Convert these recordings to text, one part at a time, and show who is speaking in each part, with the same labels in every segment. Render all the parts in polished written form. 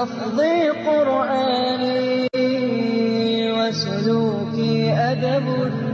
Speaker 1: لفظي قرآني وسلوكي أدب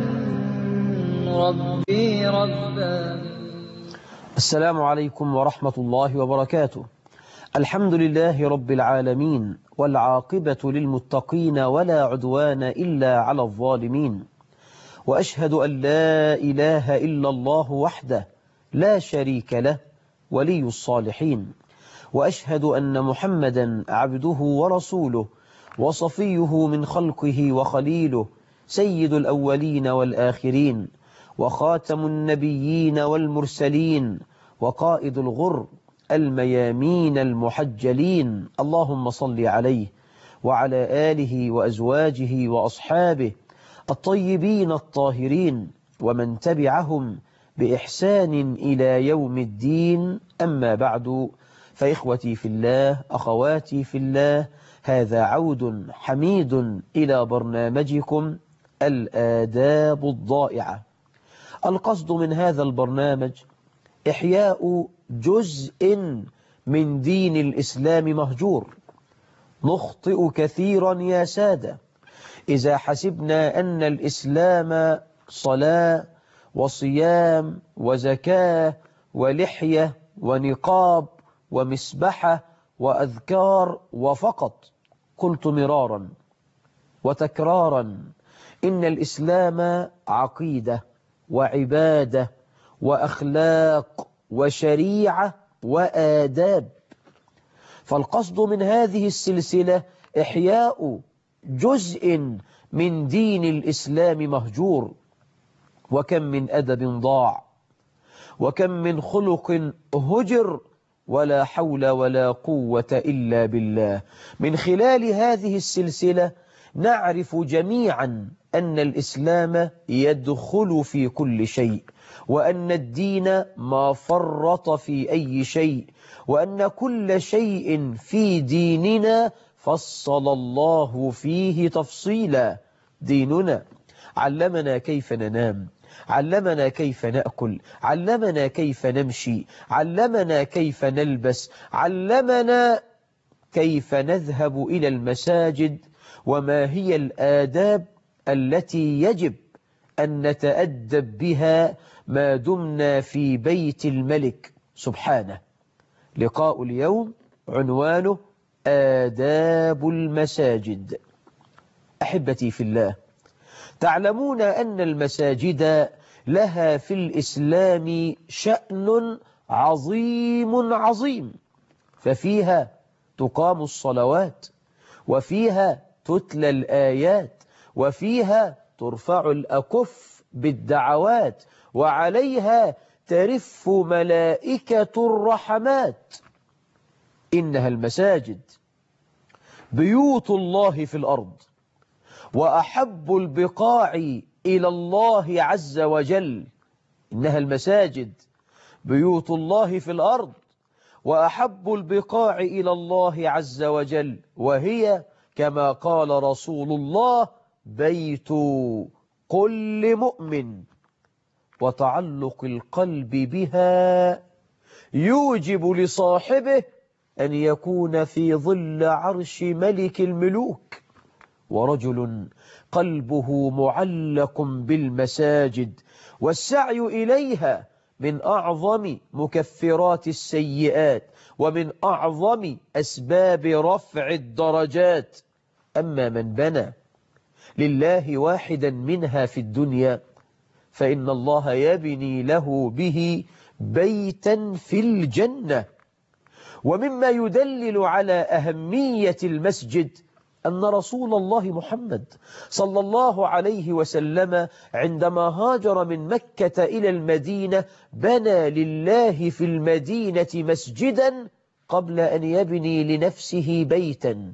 Speaker 1: ربي رباني.
Speaker 2: السلام عليكم ورحمة الله وبركاته. الحمد لله رب العالمين، والعاقبة للمتقين ولا عدوان إلا على الظالمين، وأشهد أن لا إله إلا الله وحده لا شريك له ولي الصالحين، وأشهد أن محمدا عبده ورسوله وصفيه من خلقه وخليله، سيد الأولين والآخرين، وخاتم النبيين والمرسلين، وقائد الغر الميامين المحجلين. اللهم صل عليه وعلى آله وأزواجه وأصحابه الطيبين الطاهرين، ومن تبعهم بإحسان إلى يوم الدين. أما بعد، فإخوتي في الله، أخواتي في الله، هذا عود حميد إلى برنامجكم الآداب الضائعة. القصد من هذا البرنامج إحياء جزء من دين الإسلام مهجور. نخطئ كثيرا يا سادة إذا حسبنا أن الإسلام صلاة وصيام وزكاة ولحية ونقاب ومسبحة وأذكار وفقط. قلت مرارا وتكرارا إن الإسلام عقيدة وعبادة وأخلاق وشريعة وآداب. فالقصد من هذه السلسلة إحياء جزء من دين الإسلام مهجور. وكم من أدب ضاع، وكم من خلق هجر، ولا حول ولا قوة إلا بالله. من خلال هذه السلسلة نعرف جميعا أن الإسلام يدخل في كل شيء، وأن الدين ما فرط في أي شيء، وأن كل شيء في ديننا فصل الله فيه تفصيلا. ديننا علمنا كيف ننام، علمنا كيف نأكل، علمنا كيف نمشي، علمنا كيف نلبس، علمنا كيف نذهب إلى المساجد، وما هي الآداب التي يجب أن نتأدب بها ما دمنا في بيت الملك سبحانه. لقاء اليوم عنوانه آداب المساجد. أحبتي في الله، تعلمون أن المساجد لها في الإسلام شأن عظيم عظيم، ففيها تقام الصلوات، وفيها تتلى الآيات، وفيها ترفع الأكف بالدعوات، وعليها ترف ملائكة الرحمات. إنها المساجد بيوت الله في الأرض، وأحب البقاع إلى الله عز وجل. إنها المساجد بيوت الله في الأرض، وأحب البقاع إلى الله عز وجل، وهي كما قال رسول الله بيت كل مؤمن. وتعلق القلب بها يوجب لصاحبه أن يكون في ظل عرش ملك الملوك. ورجل قلبه معلق بالمساجد والسعي إليها من أعظم مكفرات السيئات، ومن أعظم أسباب رفع الدرجات. أما من بنى لله واحدا منها في الدنيا، فإن الله يبني له به بيتا في الجنة. ومما يدلل على أهمية المسجد أن رسول الله محمد صلى الله عليه وسلم عندما هاجر من مكة إلى المدينة بنى لله في المدينة مسجدا قبل أن يبني لنفسه بيتا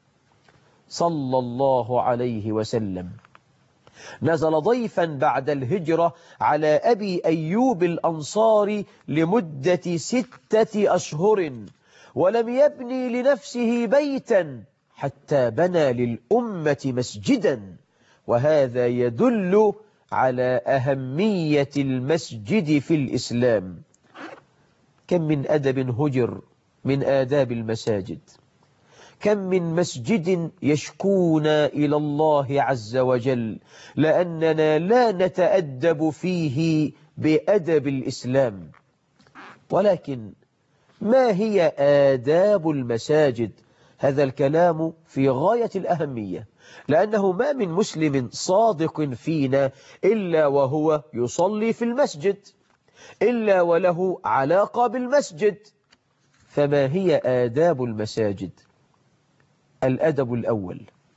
Speaker 2: صلى الله عليه وسلم. نزل ضيفا بعد الهجرة على أبي أيوب الأنصاري لمدة 6 أشهر، ولم يبني لنفسه بيتا حتى بنى للأمة مسجدا. وهذا يدل على أهمية المسجد في الإسلام. كم من أدب هجر من آداب المساجد، كم من مسجد يشكونا إلى الله عز وجل لأننا لا نتأدب فيه بأدب الإسلام. ولكن ما هي آداب المساجد؟ هذا الكلام في غاية الأهمية، لأنه ما من مسلم صادق فينا إلا وهو يصلي في المسجد، إلا وله علاقة بالمسجد. فما هي آداب المساجد؟ الأدب الأول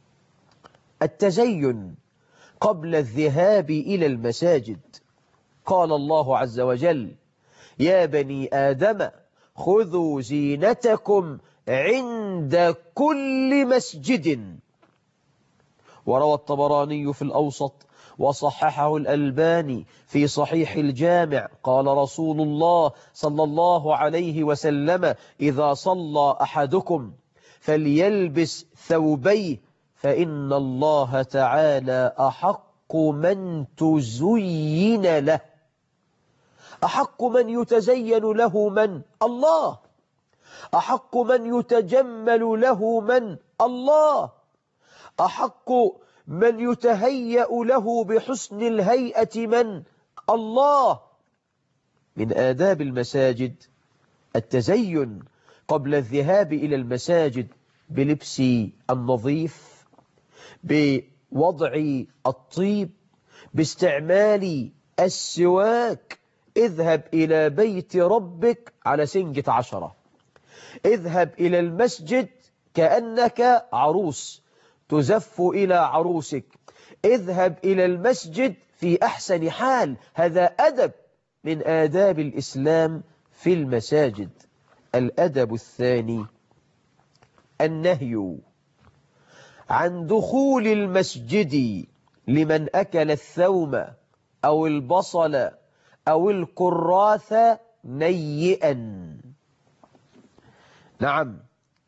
Speaker 2: التزين قبل الذهاب إلى المساجد. قال الله عز وجل: يا بني آدم خذوا زينتكم عند كل مسجد. وروى الطبراني في الأوسط وصححه الألباني في صحيح الجامع قال رسول الله صلى الله عليه وسلم: إذا صلى أحدكم فليلبس ثوبيه فإن الله تعالى أحق من تزين له. أحق من يتزين له من؟ الله. أحق من يتجمل له من؟ الله. أحق من يتهيأ له بحسن الهيئة من؟ الله. من آداب المساجد التزين قبل الذهاب إلى المساجد بلبس النظيف، بوضع الطيب، باستعمال السواك. اذهب إلى بيت ربك على سنجة 10. اذهب إلى المسجد كأنك عروس تزف إلى عروسك. اذهب إلى المسجد في أحسن حال. هذا أدب من آداب الإسلام في المساجد. الأدب الثاني النهي عن دخول المسجد لمن أكل الثوم أو البصل أو الكراث نيئا. نعم،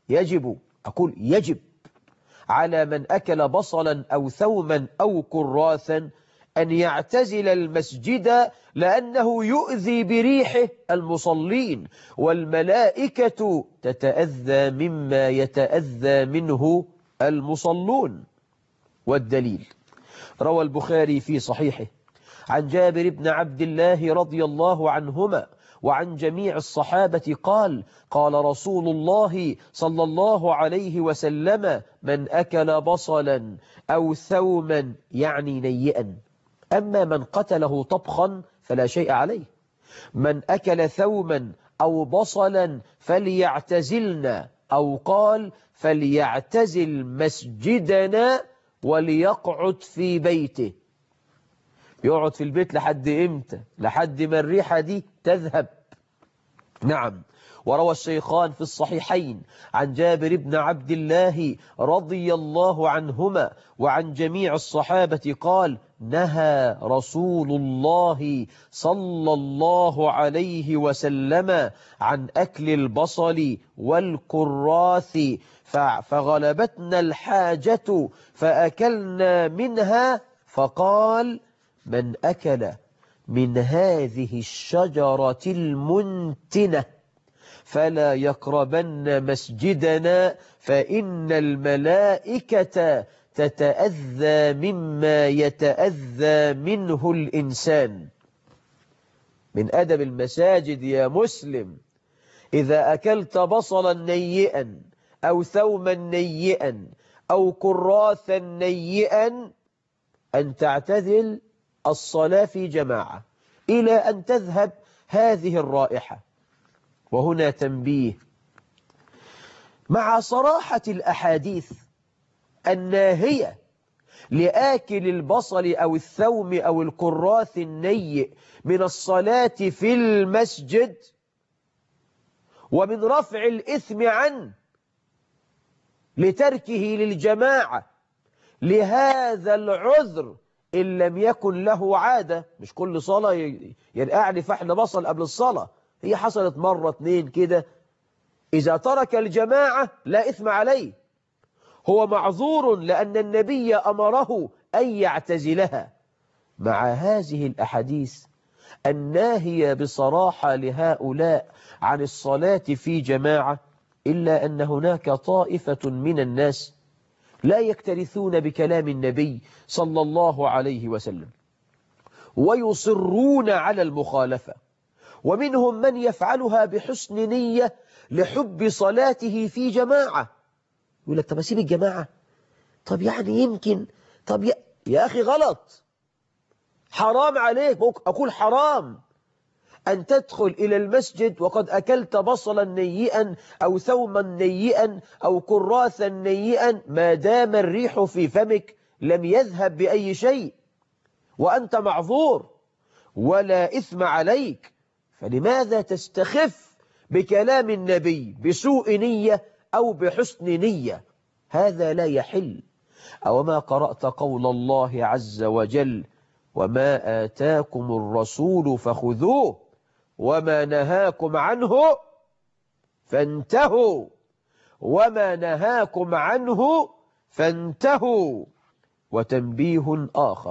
Speaker 2: يجب على من أكل بصلا أو ثوما أو كراثا أن يعتزل المسجد، لأنه يؤذي بريحه المصلين، والملائكة تتأذى مما يتأذى منه المصلون. والدليل روى البخاري في صحيحه عن جابر بن عبد الله رضي الله عنهما وعن جميع الصحابة قال: قال رسول الله صلى الله عليه وسلم: من أكل بصلا أو ثوما يعني نيئا، أما من قتله طبخا فلا شيء عليه. من أكل ثوما أو بصلا فليعتزلنا، أو قال فليعتزل مسجدنا وليقعد في بيته. يقعد في البيت لحد إمتى؟ لحد ما الريحة دي تذهب. نعم. وروى الشيخان في الصحيحين عن جابر بن عبد الله رضي الله عنهما وعن جميع الصحابة قال: نهى رسول الله صلى الله عليه وسلم عن أكل البصل والكراث، فغلبتنا الحاجة فأكلنا منها، فقال: من أكل من هذه الشجرة المنتنة فلا يقربن مسجدنا، فإن الملائكة تتأذى مما يتأذى منه الإنسان. من أدب المساجد يا مسلم، إذا أكلت بصلا نيئا أو ثوما نيئا أو كراثا نيئا أن تعتزل الصلاة في جماعة إلى أن تذهب هذه الرائحة. وهنا تنبيه: مع صراحة الأحاديث الناهية لآكل البصل أو الثوم أو الكراث النيء من الصلاة في المسجد ومن رفع الإثم عنه لتركه للجماعة لهذا العذر، إن لم يكن له عادة. مش كل صلاة ينقع لي فحل بصل قبل الصلاة، هي حصلت مرة اتنين كده. إذا ترك الجماعة لا إثم عليه، هو معذور لأن النبي أمره أن يعتزلها. مع هذه الأحاديث الناهية بصراحة لهؤلاء عن الصلاة في جماعة، إلا أن هناك طائفة من الناس لا يكترثون بكلام النبي صلى الله عليه وسلم ويصرون على المخالفة، ومنهم من يفعلها بحسن نية لحب صلاته في جماعة. يقول لك طب أسيب الجماعة، طب يعني يمكن، طب يا أخي غلط، حرام عليك، أقول حرام أن تدخل إلى المسجد وقد أكلت بصلا نيئا أو ثوما نيئا أو كراثا نيئا، ما دام الريح في فمك لم يذهب بأي شيء وأنت معذور ولا إثم عليك، فلماذا تستخف بكلام النبي بسوء نية أو بحسن نية؟ هذا لا يحل. أو ما قرأت قول الله عز وجل: وما آتاكم الرسول فخذوه وما نهاكم عنه فانتهوا، وما نهاكم عنه فانتهوا. وتنبيه آخر: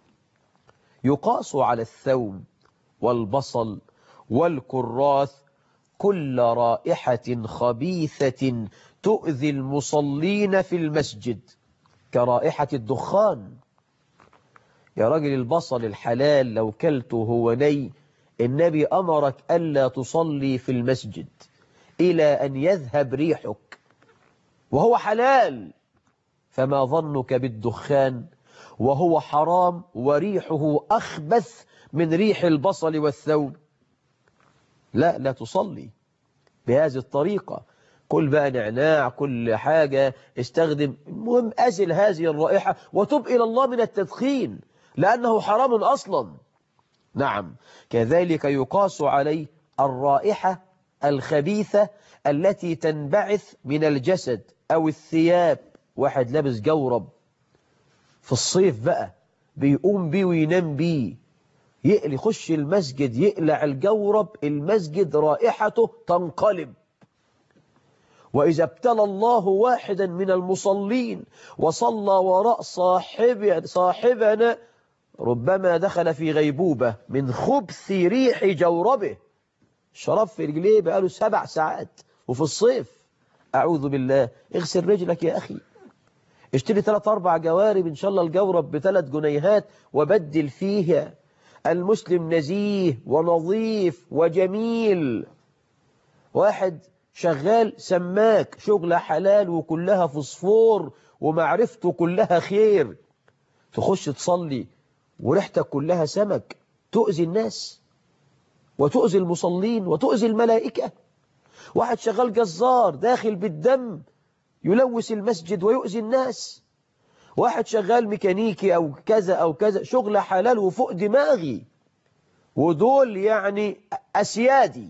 Speaker 2: يقاس على الثوم والبصل والكراث كل رائحة خبيثة تؤذي المصلين في المسجد كرائحة الدخان. يا راجل البصل الحلال لو كلته هو ني، النبي أمرك ألا تصلي في المسجد إلى أن يذهب ريحك وهو حلال، فما ظنك بالدخان وهو حرام وريحه أخبث من ريح البصل والثوم؟ لا تصلي بهذه الطريقة. كل بقى نعناع، كل حاجة استخدم، المهم أزل هذه الرائحة وتب إلى الله من التدخين لأنه حرام أصلا. نعم، كذلك يقاس عليه الرائحة الخبيثة التي تنبعث من الجسد أو الثياب. واحد لابس جورب في الصيف بقى بيقوم بيه وينام بيه، يخش المسجد يقلع الجورب، المسجد رائحته تنقلب. وإذا ابتلى الله واحدا من المصلين وصلى وراء صاحبنا ربما دخل في غيبوبة من خبث ريح جوربه، شرب في رجليه بقاله 7 ساعات وفي الصيف، أعوذ بالله. اغسل رجلك يا أخي، اشتري 3-4 جوارب إن شاء الله الجورب ب3 جنيهات وبدل فيها. المسلم نزيه ونظيف وجميل. واحد شغال سماك، شغل حلال وكلها فوسفور ومعرفته كلها خير، تخش تصلي وريحتك كلها سمك، تؤذي الناس وتؤذي المصلين وتؤذي الملائكة. واحد شغال جزار داخل بالدم يلوث المسجد ويؤذي الناس. واحد شغال ميكانيكي أو كذا أو كذا، شغل حلال وفوق دماغي، ودول يعني أسيادي،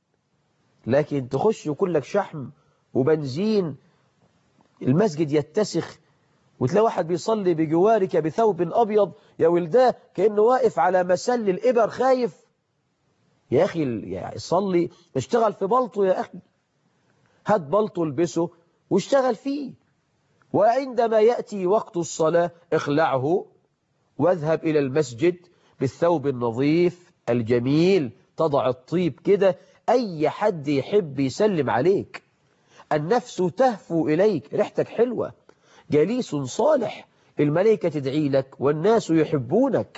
Speaker 2: لكن تخش كلك شحم وبنزين، المسجد يتسخ، وتلاقي واحد بيصلي بجوارك بثوب أبيض يا ولداه كأنه واقف على مسل الإبر خايف. يا أخي يعني صلي، اشتغل في بلطه يا أخي، هات بلطه البسه واشتغل فيه، وعندما يأتي وقت الصلاة اخلعه واذهب إلى المسجد بالثوب النظيف الجميل، تضع الطيب كده، أي حد يحب يسلم عليك، النفس تهفو إليك، ريحتك حلوة، جليس صالح، الملائكة تدعي لك والناس يحبونك.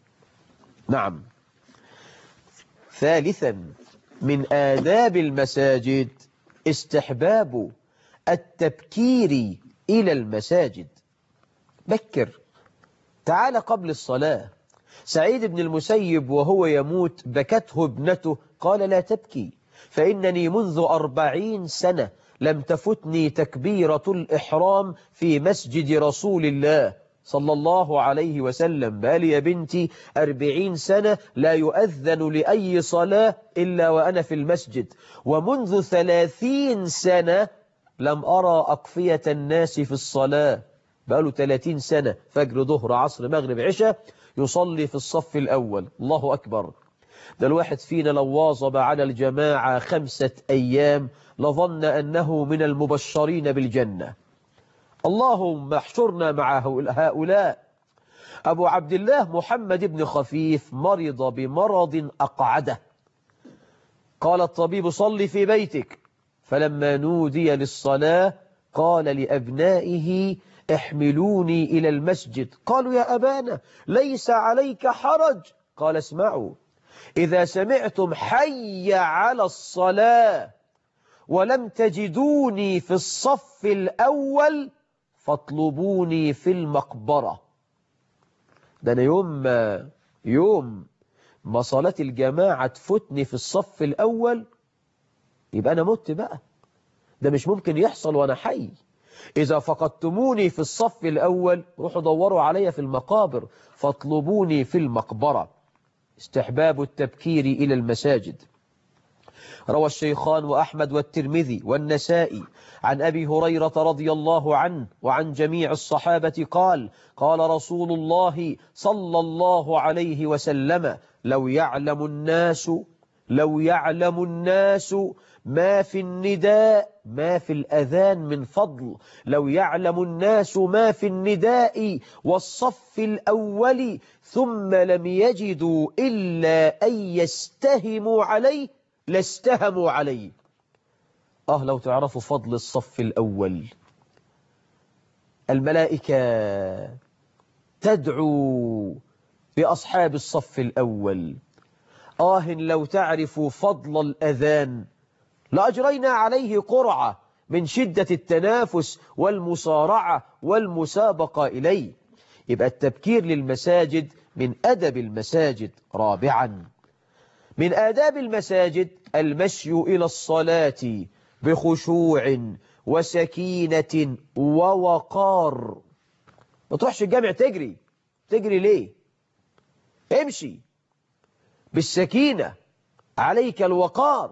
Speaker 2: نعم. ثالثا من آداب المساجد استحباب التبكير إلى المساجد. بكر، تعال قبل الصلاة. سعيد بن المسيب وهو يموت بكته ابنته، قال لا تبكي فإنني منذ 40 سنة لم تفتني تكبيرة الإحرام في مسجد رسول الله صلى الله عليه وسلم، بل يا بنتي 40 سنة لا يؤذن لأي صلاة إلا وأنا في المسجد، ومنذ 30 سنة لم أرى أقفية الناس في الصلاة، بقاله 30 سنة فجر ظهر عصر مغرب عشاء يصلي في الصف الأول. الله أكبر. ده الواحد فينا لو واظب على الجماعة 5 أيام لظن أنه من المبشرين بالجنة. اللهم احشرنا مع هؤلاء. أبو عبد الله محمد بن خفيف مرض بمرض أقعده، قال الطبيب صلي في بيتك، فلما نودي للصلاة قال لأبنائه احملوني إلى المسجد. قالوا يا أبانا ليس عليك حرج. قال اسمعوا، إذا سمعتم حي على الصلاة ولم تجدوني في الصف الأول فاطلبوني في المقبرة. ده أنا يوم ما صلاة الجماعة تفوتني في الصف الأول يبقى أنا مت بقى. ده مش ممكن يحصل وأنا حي. إذا فقدتموني في الصف الأول روحوا دوروا علي في المقابر فاطلبوني في المقبرة. استحباب التبكير إلى المساجد. روى الشيخان وأحمد والترمذي والنسائي عن أبي هريرة رضي الله عنه وعن جميع الصحابة قال: قال رسول الله صلى الله عليه وسلم: لو يعلم الناس ما في النداء ما في الأذان من فضل، لو يعلم الناس ما في النداء والصف الأول ثم لم يجدوا إلا أن يستهموا عليه لاستهموا عليه. لو تعرفوا فضل الصف الأول. الملائكة تدعو بأصحاب الصف الأول. لو تعرفوا فضل الأذان لأجرينا عليه قرعة من شدة التنافس والمصارعة والمسابقة إليه. يبقى التبكير للمساجد من أدب المساجد. رابعا من آداب المساجد المشي إلى الصلاة بخشوع وسكينة ووقار. ما تروحش الجامع تجري ليه؟ امشي بالسكينة، عليك الوقار،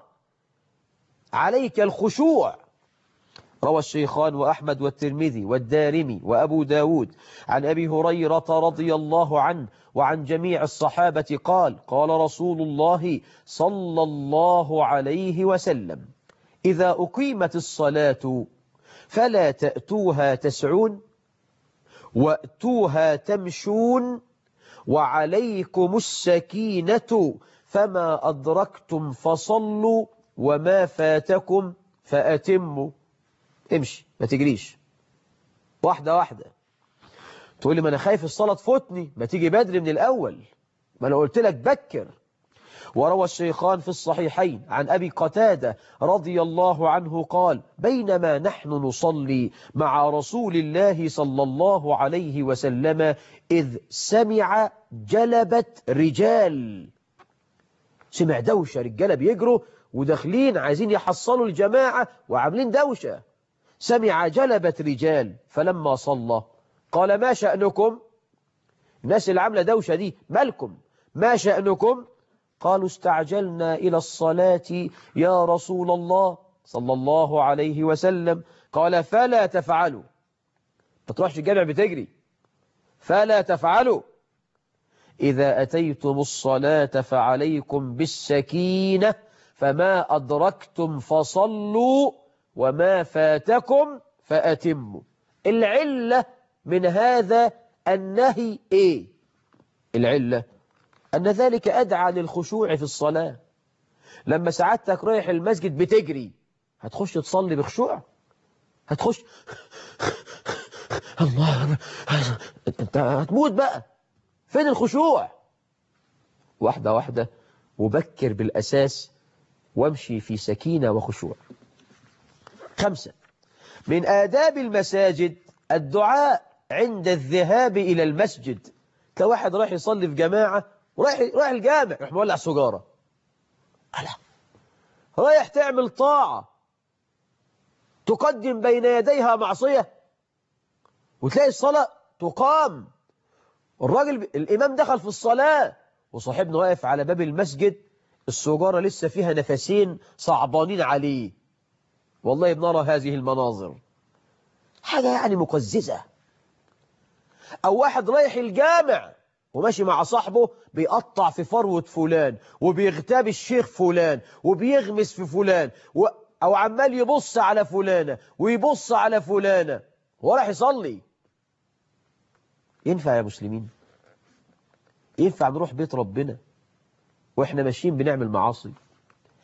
Speaker 2: عليك الخشوع. روى الشيخان وأحمد والترمذي والدارمي وأبو داود عن أبي هريرة رضي الله عنه وعن جميع الصحابة قال: قال رسول الله صلى الله عليه وسلم: إذا أقيمت الصلاة فلا تأتوها تسعون وأتوها تمشون وعليكم السكينة، فما أدركتم فصلوا وما فاتكم فأتموا. امشي ما تجريش، واحدة واحدة. تقول لي ما أنا خايف الصلاة تفوتني، ما تيجي بدري من الأول، ما أنا قلت لك بكر. وروى الشيخان في الصحيحين عن أبي قتادة رضي الله عنه قال: بينما نحن نصلي مع رسول الله صلى الله عليه وسلم إذ سمع جلبة رجال. سمع دوشة، رجالة بيجروا وداخلين عايزين يحصلوا الجماعة وعاملين دوشة. سمع جلبة رجال فلما صلى قال: ما شأنكم؟ الناس اللي عاملة دوشة دي مالكم؟ ما شأنكم؟ قالوا: استعجلنا إلى الصلاة يا رسول الله صلى الله عليه وسلم. قال: فلا تفعلوا. ما تروحش الجامع بتجري. فلا تفعلوا. إذا أتيتم الصلاة فعليكم بالسكينة، فما أدركتم فصلوا وما فاتكم فأتموا. العلة من هذا النهي إيه؟ العلة أن ذلك أدعى للخشوع في الصلاة. لما سعادتك رايح المسجد بتجري، هتخش تصلي بخشوع؟ هتخش الله، انت هتموت بقى. فين الخشوع؟ واحدة واحدة، وبكر بالأساس وامشي في سكينة وخشوع. 5 من آداب المساجد الدعاء عند الذهاب إلى المسجد. كواحد رايح يصلي في جماعة ورايح الجامع راح مولع سجارة. رايح تعمل طاعة تقدم بين يديها معصية، وتلاقي الصلاة تقام. الإمام دخل في الصلاة وصاحبنا واقف على باب المسجد، السجارة لسه فيها نفسين صعبانين عليه. والله بنرى هذه المناظر، حاجة يعني مقززة. أو واحد رايح الجامع وماشي مع صاحبه بيقطع في فروة فلان وبيغتاب الشيخ فلان وبيغمس في فلان أو عمال يبص على فلانة ويبص على فلانة وراح يصلي. ينفع يا مسلمين؟ ينفع نروح بيت ربنا وإحنا ماشيين بنعمل معاصي؟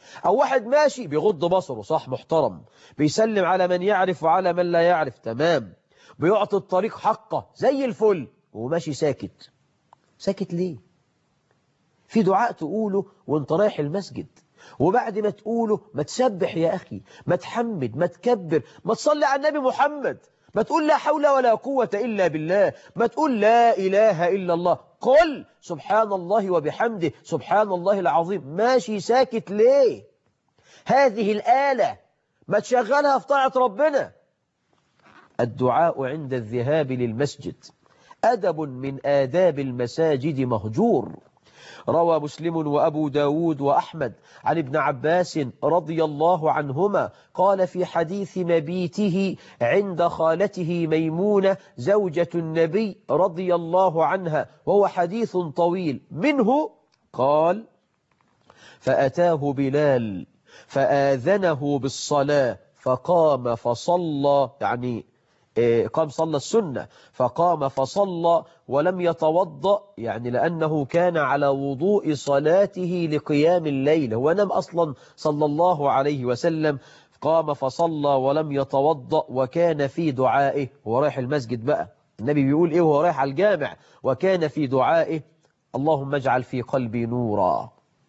Speaker 2: أو واحد ماشي بيغض بصره، صح، محترم، بيسلم على من يعرف وعلى من لا يعرف، تمام، بيعطي الطريق حقه زي الفل، وماشي ساكت. ساكت ليه؟ في دعاء تقوله وانت رايح المسجد، وبعد ما تقوله ما تسبح يا أخي، ما تحمد، ما تكبر، ما تصلي على النبي محمد، ما تقول لا حول ولا قوة إلا بالله، ما تقول لا إله إلا الله، قل سبحان الله وبحمده سبحان الله العظيم. ماشي ساكت ليه؟ هذه الآلة ما تشغلها في طاعة ربنا. الدعاء عند الذهاب للمسجد أدب من آداب المساجد مهجور. روى مسلم وأبو داود وأحمد عن ابن عباس رضي الله عنهما قال في حديث مبيته عند خالته ميمونة زوجة النبي رضي الله عنها، وهو حديث طويل، منه قال: فأتاه بلال فآذنه بالصلاة فقام فصلى، يعني قام صلى السنة، فقام فصلى ولم يتوضأ، يعني لأنه كان على وضوء صلاته لقيام الليل، هو نام أصلا صلى الله عليه وسلم، قام فصلى ولم يتوضأ، وكان في دعائه، هو رايح المسجد بقى، النبي بيقول إيه وهو رايح على الجامع، وكان في دعائه: اللهم اجعل في قلبي نورا،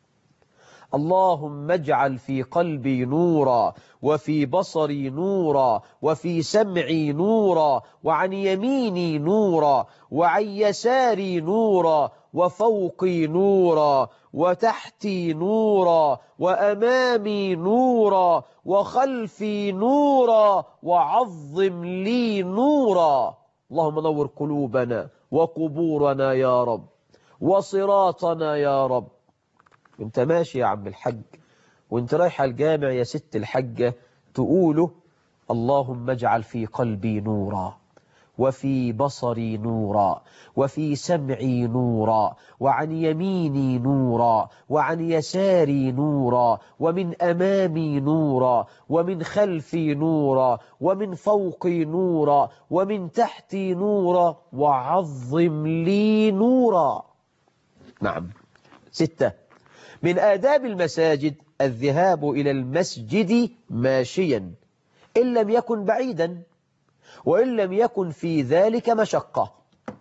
Speaker 2: اللهم اجعل في قلبي نورا، وفي بصري نورا، وفي سمعي نورا، وعن يميني نورا، وعن يساري نورا، وفوقي نورا، وتحتي نورا، وأمامي نورا، وخلفي نورا، وعظم لي نورا. اللهم نور قلوبنا وقبورنا يا رب، وصراطنا يا رب. وانت ماشي يا عم الحج، وانت رايح الجامع يا ست الحجة، تقوله: اللهم اجعل في قلبي نورا، وفي بصري نورا، وفي سمعي نورا، وعن يميني نورا، وعن يساري نورا، ومن أمامي نورا، ومن خلفي نورا، ومن فوقي نورا، ومن تحتي نورا، وعظم لي نورا. نعم. 6. من آداب المساجد الذهاب إلى المسجد ماشيا إن لم يكن بعيدا، وإن لم يكن في ذلك مشقة.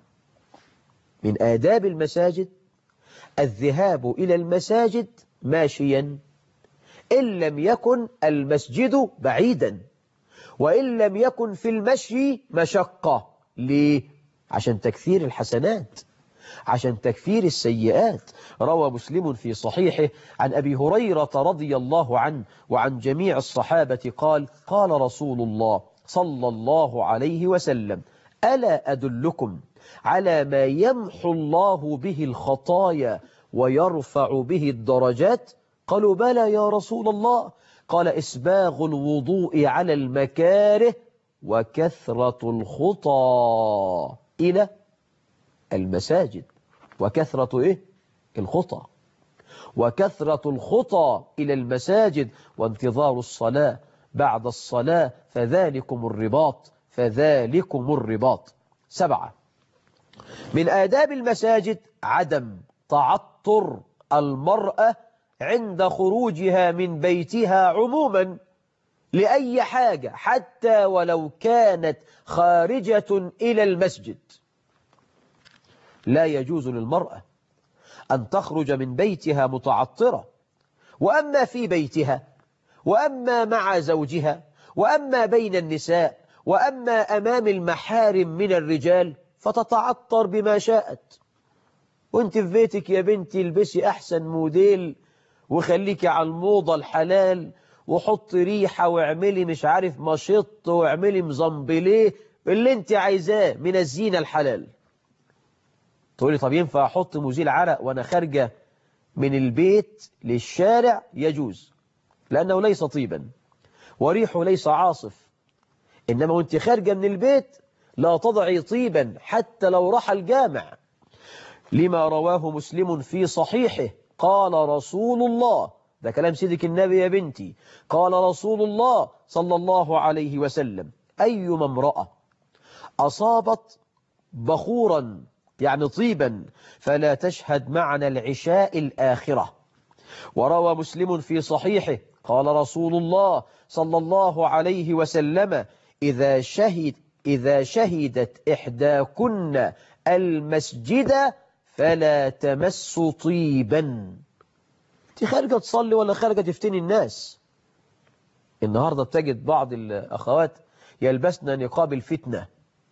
Speaker 2: من آداب المساجد الذهاب إلى المساجد ماشيا إن لم يكن المسجد بعيدا، وإن لم يكن في المشي مشقة. ليه؟ عشان تكثير الحسنات، عشان تكفير السيئات. روى مسلم في صحيحه عن أبي هريرة رضي الله عنه وعن جميع الصحابة قال: قال رسول الله صلى الله عليه وسلم: ألا أدلكم على ما يمحو الله به الخطايا ويرفع به الدرجات؟ قالوا: بلى يا رسول الله. قال: إسباغ الوضوء على المكاره وكثرة الخطى إلى المساجد. وكثرة إيه؟ الخطى. وكثرة الخطى إلى المساجد وانتظار الصلاة بعد الصلاة، فذلكم الرباط، فذلكم الرباط. 7. من آداب المساجد عدم تعطر المرأة عند خروجها من بيتها عموما لأي حاجة، حتى ولو كانت خارجة إلى المسجد. لا يجوز للمرأة أن تخرج من بيتها متعطرة، وأما في بيتها، وأما مع زوجها، وأما بين النساء، وأما أمام المحارم من الرجال، فتتعطر بما شاءت. وانت في بيتك يا بنتي البسي أحسن موديل، وخليكي على الموضة الحلال، وحط ريحة، واعملي مش عارف مشط، واعملي مزنبليه، اللي انت عايزاه من الزينة الحلال. تقولي: طب ينفع أحط مزيل عرق وأنا خارجة من البيت للشارع؟ يجوز، لأنه ليس طيبا وريحه ليس عاصف. إنما وانت خارجة من البيت لا تضعي طيبا حتى لو راح الجامع، لما رواه مسلم في صحيحه قال رسول الله، ده كلام سيدك النبي يا بنتي، قال رسول الله صلى الله عليه وسلم: أيما امرأة أصابت بخورا يعني طيبا فلا تشهد معنا العشاء الآخرة. وروى مسلم في صحيحه قال رسول الله صلى الله عليه وسلم إذا شهدت إحداكن المسجد فلا تمس طيبا. انت خارجة تصلي ولا خارجة تفتني الناس؟ النهاردة بتجد بعض الأخوات يلبسن نقاب الفتنة،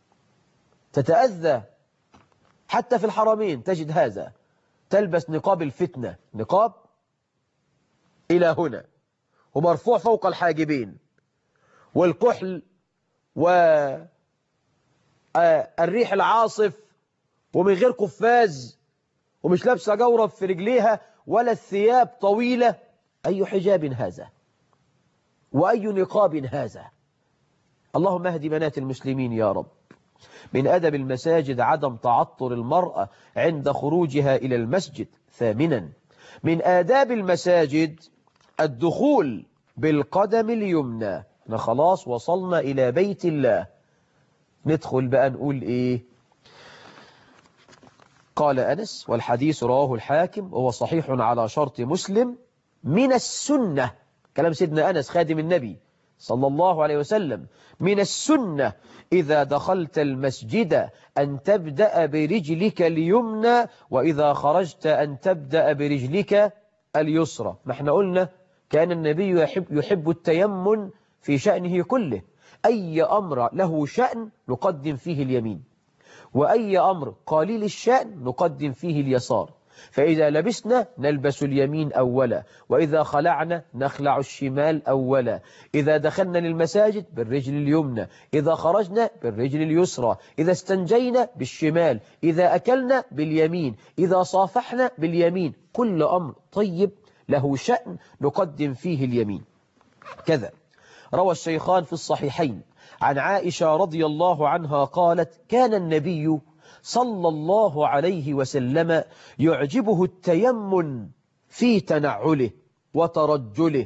Speaker 2: تتأذى حتى في الحرمين تجد هذا، تلبس نقاب الفتنة، نقاب إلى هنا ومرفوع فوق الحاجبين، والكحل والريح العاصف، ومن غير قفاز، ومش لابسة جورب في رجليها ولا الثياب طويلة. أي حجاب هذا وأي نقاب هذا؟ اللهم اهد بنات المسلمين يا رب. من أدب المساجد عدم تعطر المرأة عند خروجها إلى المسجد. ثامنا من آداب المساجد الدخول بالقدم اليمنى. احنا خلاص وصلنا إلى بيت الله، ندخل بقى نقول إيه؟ قال أنس والحديث رواه الحاكم وهو صحيح على شرط مسلم: من السنة، كلام سيدنا أنس خادم النبي صلى الله عليه وسلم، من السنة إذا دخلت المسجد أن تبدأ برجلك اليمنى، وإذا خرجت أن تبدأ برجلك اليسرى. ما احنا قلنا كان النبي يحب التيمن في شأنه كله، أي أمر له شأن نقدم فيه اليمين، وأي أمر قليل الشأن نقدم فيه اليسار. فإذا لبسنا نلبس اليمين أولا، وإذا خلعنا نخلع الشمال أولا، إذا دخلنا للمساجد بالرجل اليمنى، إذا خرجنا بالرجل اليسرى، إذا استنجينا بالشمال، إذا أكلنا باليمين، إذا صافحنا باليمين. كل أمر طيب له شأن نقدم فيه اليمين. كذا روى الشيخان في الصحيحين عن عائشة رضي الله عنها قالت: كان النبي صلى الله عليه وسلم يعجبه التيمن في تنعله وترجله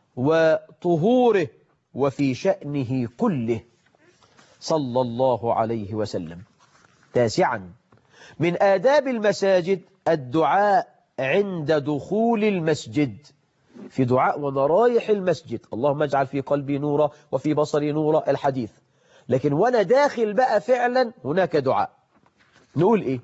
Speaker 2: وطهوره وفي شأنه كله صلى الله عليه وسلم. تاسعا من آداب المساجد الدعاء عند دخول المسجد. في دعاء وانا رايح المسجد: اللهم اجعل في قلبي نورا وفي بصري نورا، الحديث. لكن وانا داخل بقى فعلا هناك دعاء. نقول ايه؟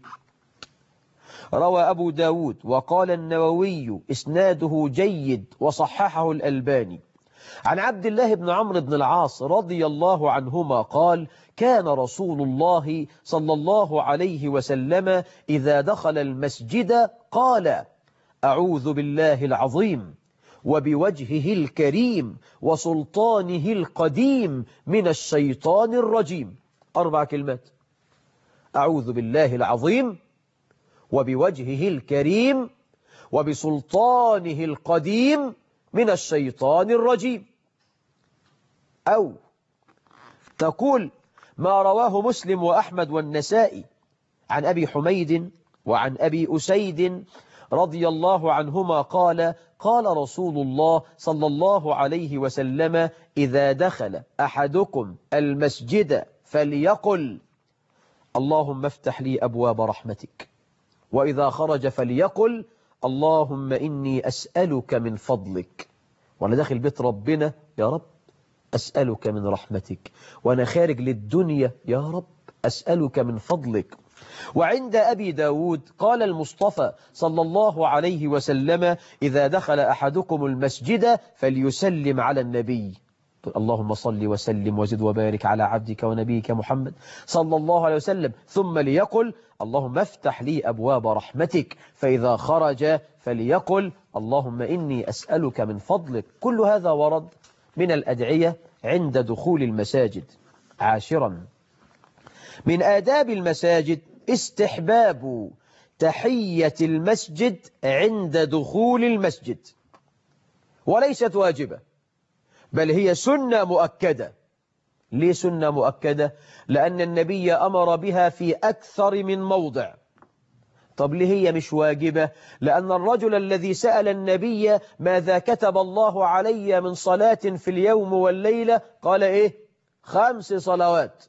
Speaker 2: روى أبو داود وقال النووي إسناده جيد وصححه الألباني عن عبد الله بن عمرو بن العاص رضي الله عنهما قال: كان رسول الله صلى الله عليه وسلم إذا دخل المسجد قال: أعوذ بالله العظيم وبوجهه الكريم وسلطانه القديم من الشيطان الرجيم. 4 كلمات: أعوذ بالله العظيم وبوجهه الكريم وبسلطانه القديم من الشيطان الرجيم. أو تقول ما رواه مسلم وأحمد والنسائي عن أبي حميد وعن أبي أسيد رضي الله عنهما قال: قال رسول الله صلى الله عليه وسلم: إذا دخل أحدكم المسجد فليقل: اللهم افتح لي أبواب رحمتك. وإذا خرج فليقل: اللهم إني أسألك من فضلك. وأنا داخل بيت ربنا: يا رب أسألك من رحمتك. وأنا خارج للدنيا: يا رب أسألك من فضلك. وعند أبي داود قال المصطفى صلى الله عليه وسلم: إذا دخل أحدكم المسجد فليسلم على النبي. اللهم صل وسلم وزد وبارك على عبدك ونبيك محمد صلى الله عليه وسلم. ثم ليقل: اللهم افتح لي أبواب رحمتك. فإذا خرج فليقل: اللهم إني أسألك من فضلك. كل هذا ورد من الأدعية عند دخول المساجد. عاشرا من آداب المساجد استحباب تحية المسجد عند دخول المسجد، وليست واجبة بل هي سنة مؤكدة. ليه سنة مؤكدة؟ لأن النبي أمر بها في أكثر من موضع. طب ليه هي مش واجبة؟ لأن الرجل الذي سأل النبي ماذا كتب الله علي من صلاة في اليوم والليلة قال إيه؟ 5 صلوات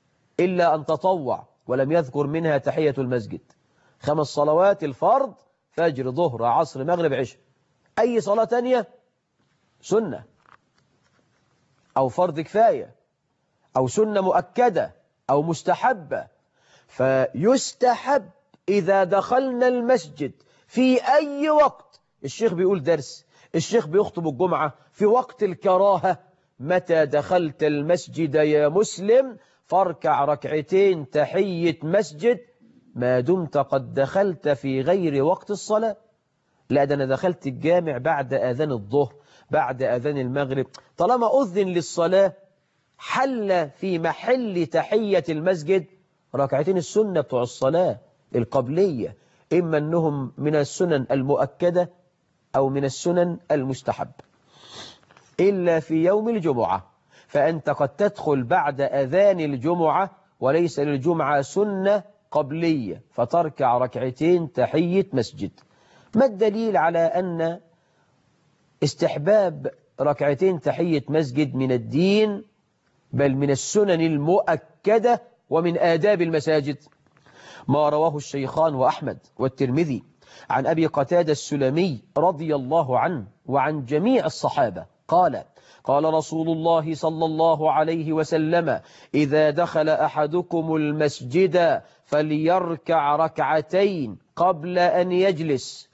Speaker 2: إلا أن تطوع، ولم يذكر منها تحية المسجد. 5 صلوات الفرض فجر ظهر عصر مغرب عشاء. أي صلاة تانية سنة أو فرض كفاية أو سنة مؤكدة أو مستحبة. فيستحب إذا دخلنا المسجد في أي وقت، الشيخ بيقول درس، الشيخ بيخطب الجمعة، في وقت الكراهة، متى دخلت المسجد يا مسلم فاركع ركعتين تحية مسجد ما دمت قد دخلت في غير وقت الصلاة. لا، ده أنا دخلت الجامع بعد أذان الظهر، بعد أذان المغرب، طالما أذن للصلاة حل في محل تحية المسجد ركعتين السنة بتوع الصلاة القبلية، إما أنهم من السنن المؤكدة أو من السنن المستحب، إلا في يوم الجمعة، فأنت قد تدخل بعد أذان الجمعة وليس للجمعة سنة قبلية فتركع ركعتين تحية مسجد. ما الدليل على أن استحباب ركعتين تحية مسجد من الدين بل من السنن المؤكدة ومن آداب المساجد؟ ما رواه الشيخان وأحمد والترمذي عن أبي قتادة السلمي رضي الله عنه وعن جميع الصحابة قال: قال رسول الله صلى الله عليه وسلم: إذا دخل أحدكم المسجد فليركع ركعتين قبل أن يجلس.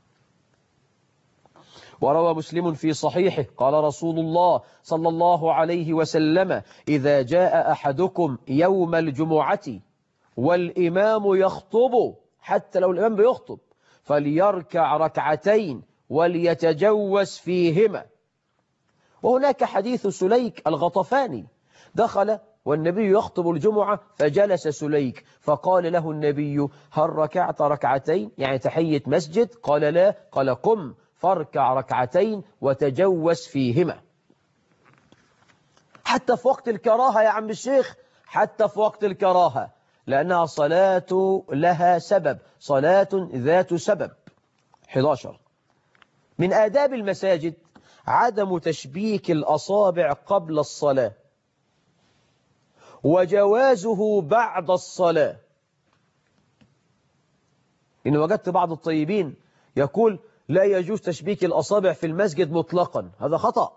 Speaker 2: وروى مسلم في صحيحه قال رسول الله صلى الله عليه وسلم: إذا جاء أحدكم يوم الجمعة والإمام يخطب، حتى لو الإمام بيخطب، فليركع ركعتين وليتجوز فيهما. وهناك حديث سليك الغطفاني، دخل والنبي يخطب الجمعة فجلس سليك فقال له النبي: هل ركعت ركعتين يعني تحية مسجد؟ قال: لا. قال: قم فاركع ركعتين وتجوز فيهما. حتى في وقت الكراهة يا عم الشيخ، حتى في وقت الكراهة، لأنها صلاة لها سبب، صلاة ذات سبب. 11 من آداب المساجد عدم تشبيك الأصابع قبل الصلاة وجوازه بعد الصلاة. إن وجدت بعض الطيبين يقول: لا يجوز تشبيك الأصابع في المسجد مطلقا، هذا خطأ.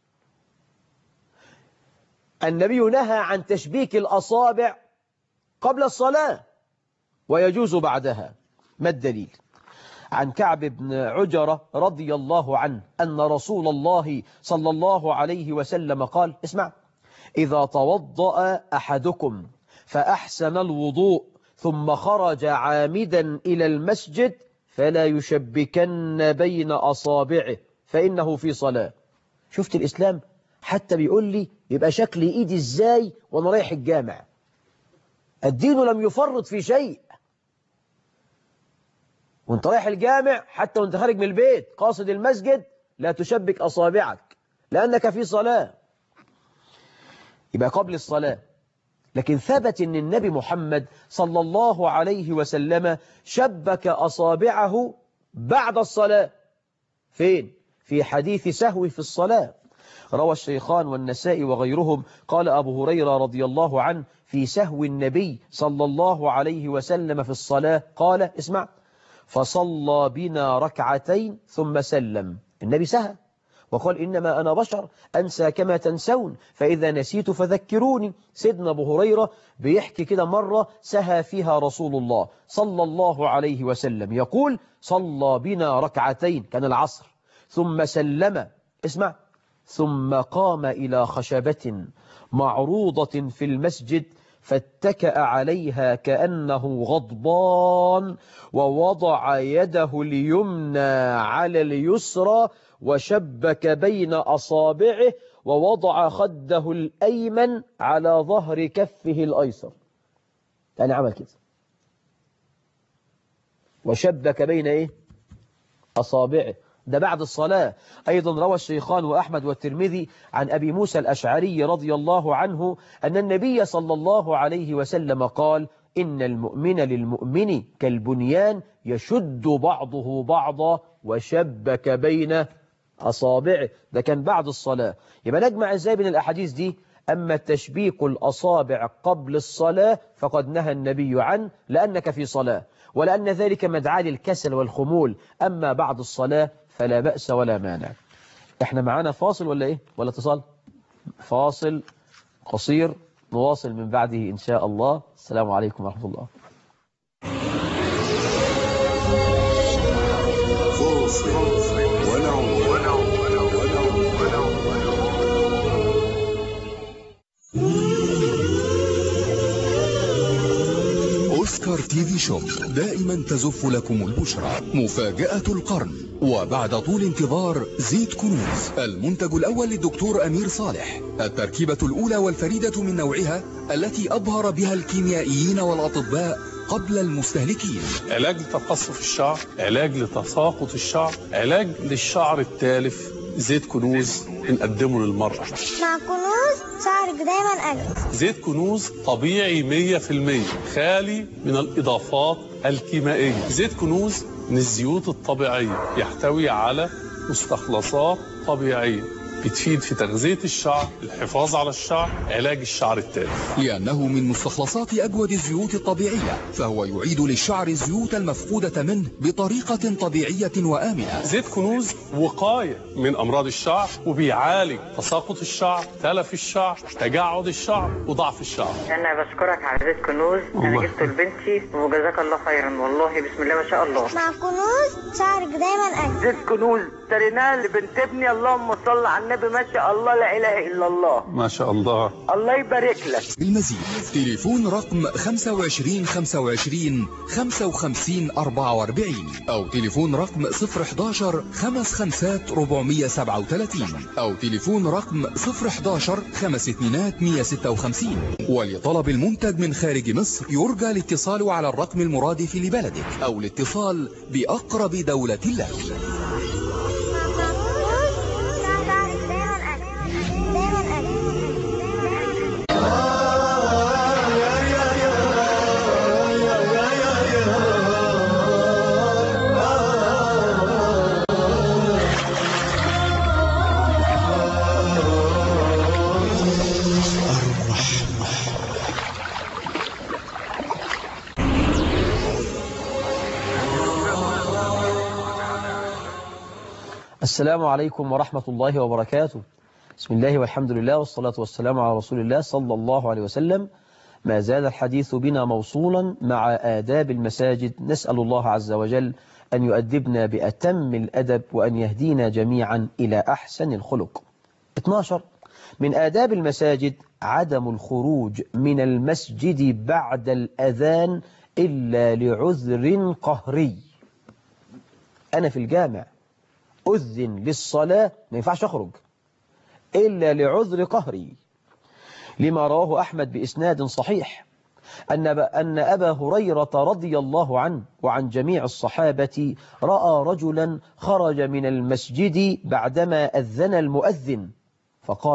Speaker 2: النبي نهى عن تشبيك الأصابع قبل الصلاة ويجوز بعدها. ما الدليل؟ عن كعب بن عجرة رضي الله عنه أن رسول الله صلى الله عليه وسلم قال: اسمع: إذا توضأ أحدكم فأحسن الوضوء ثم خرج عامدا إلى المسجد فلا يشبكن بين أصابعه فإنه في صلاة. شفت الإسلام؟ حتى بيقول لي يبقى شكل إيدي إزاي وأنا رايح الجامع. الدين لم يفرط في شيء. وانت رايح الجامع حتى وانت خارج من البيت قاصد المسجد لا تشبك أصابعك لأنك في صلاة، يبقى قبل الصلاة. لكن ثبت أن النبي محمد صلى الله عليه وسلم شبك أصابعه بعد الصلاة. فين؟ في حديث سهو في الصلاة، روى الشيخان والنسائي وغيرهم. قال أبو هريرة رضي الله عنه في سهو النبي صلى الله عليه وسلم في الصلاة قال: اسمع: فصلى بنا ركعتين ثم سلم. النبي سهى وقال: إنما أنا بشر أنسى كما تنسون فإذا نسيت فذكروني. سيدنا أبو هريرة بيحكي كده مرة سهى فيها رسول الله صلى الله عليه وسلم، يقول: صلى بنا ركعتين، كان العصر، ثم سلم. اسمع: ثم قام إلى خشبة معروضة في المسجد فاتكأ عليها كأنه غضبان ووضع يده اليمنى على اليسرى وشبك بين أصابعه ووضع خده الأيمن على ظهر كفه الأيسر. يعني عمل كده وشبك بين إيه؟ أصابعه. ده بعد الصلاة. أيضا روى الشيخان وأحمد والترمذي عن أبي موسى الأشعري رضي الله عنه أن النبي صلى الله عليه وسلم قال: إن المؤمن للمؤمن كالبنيان يشد بعضه بعضا وشبك بين أصابعه. ده كان بعد الصلاة. يبقى نجمع إزاي بين الأحاديث دي؟ أما تشبيك الأصابع قبل الصلاة فقد نهى النبي عنه لأنك في صلاة، ولأن ذلك مدعاة للكسل والخمول. أما بعد الصلاة فلا بأس ولا مانع. احنا معانا فاصل ولا ايه ولا اتصال؟ فاصل قصير نواصل من بعده إن شاء الله. السلام عليكم ورحمة الله.
Speaker 3: أوسكار تي في شوب دائما تزف لكم البشرى. مفاجأة القرن، وبعد طول انتظار زيت كنوز، المنتج الأول للدكتور أمير صالح، التركيبة الأولى والفريدة من نوعها التي أبهر بها الكيميائيين والأطباء قبل المستهلكين.
Speaker 4: علاج لتقصف الشعر، علاج لتساقط الشعر، علاج للشعر التالف. زيت كنوز بنقدمه للمرأة.
Speaker 5: مع كنوز شعرك دايما أجمل.
Speaker 4: زيت كنوز طبيعي 100%، خالي من الإضافات الكيميائية. زيت كنوز من الزيوت الطبيعية، يحتوي على مستخلصات طبيعية بتفيد في تغذية الشعر، الحفاظ على الشعر، علاج الشعر التالف.
Speaker 3: لأنه من مستخلصات أجود الزيوت الطبيعية، فهو يعيد للشعر الزيوت المفقودة منه بطريقة طبيعية وآمنة.
Speaker 4: زيت كنوز وقاية من أمراض الشعر، وبيعالج تساقط الشعر، تلف الشعر، تجعد الشعر، وضعف الشعر.
Speaker 6: أنا بشكرك على زيت كنوز، أنا جبته لبنتي وجزاك الله خيرا، والله بسم الله ما شاء الله.
Speaker 5: مع كنوز شعرك دايما أجمل.
Speaker 6: زيت كنوز اشتريناه لبنت ابني، اللهم صل على النبي، ما شاء الله لا إله إلا الله.
Speaker 4: ما شاء الله.
Speaker 6: الله يبارك لك.
Speaker 3: بالمزيد تليفون رقم 25 25 55 44 أو تليفون رقم 011 55 437 أو تليفون رقم 011 52 156. ولطلب المنتج من خارج مصر يرجى الاتصال على الرقم المرادف لبلدك أو الاتصال بأقرب دولة لك.
Speaker 2: السلام عليكم ورحمة الله وبركاته. بسم الله والحمد لله والصلاة والسلام على رسول الله صلى الله عليه وسلم. ما زال الحديث بنا موصولا مع آداب المساجد. نسأل الله عز وجل أن يؤدبنا بأتم الأدب وأن يهدينا جميعا إلى أحسن الخلق. 12 من آداب المساجد عدم الخروج من المسجد بعد الأذان إلا لعذر قهري. أنا في الجامع أذن للصلاة ما ينفعش أخرج إلا لعذر قهري، لما رواه أحمد بإسناد صحيح أن أبا هريرة رضي الله عنه وعن جميع الصحابة رأى رجلا خرج من المسجد بعدما أذن المؤذن، فقال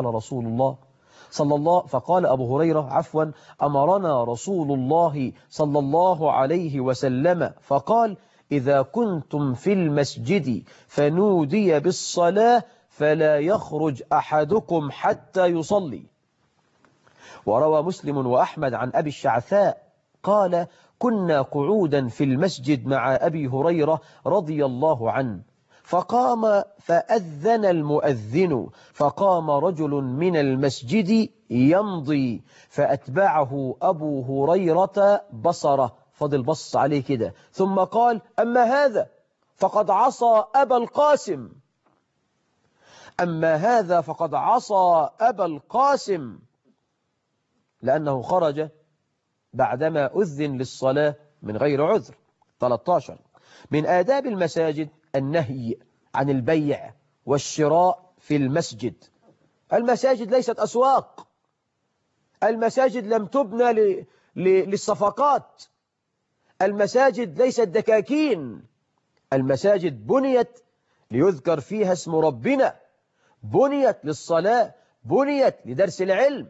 Speaker 2: أبو هريرة أمرنا رسول الله صلى الله عليه وسلم فقال: إذا كنتم في المسجد فنودي بالصلاة فلا يخرج أحدكم حتى يصلي. وروى مسلم وأحمد عن أبي الشعثاء قال: كنا قعودا في المسجد مع أبي هريرة رضي الله عنه، فقام فأذن المؤذن، فقام رجل من المسجد يمضي فأتبعه أبو هريرة بصره، فضل بص عليه كده، ثم قال: أما هذا فقد عصى أبا القاسم، أما هذا فقد عصى أبا القاسم، لأنه خرج بعدما أذن للصلاة من غير عذر. 13 من آداب المساجد النهي عن البيع والشراء في المسجد. المساجد ليست أسواق، المساجد لم تبنى للصفقات، المساجد ليست دكاكين، المساجد بنيت ليذكر فيها اسم ربنا، بنيت للصلاة، بنيت لدرس العلم.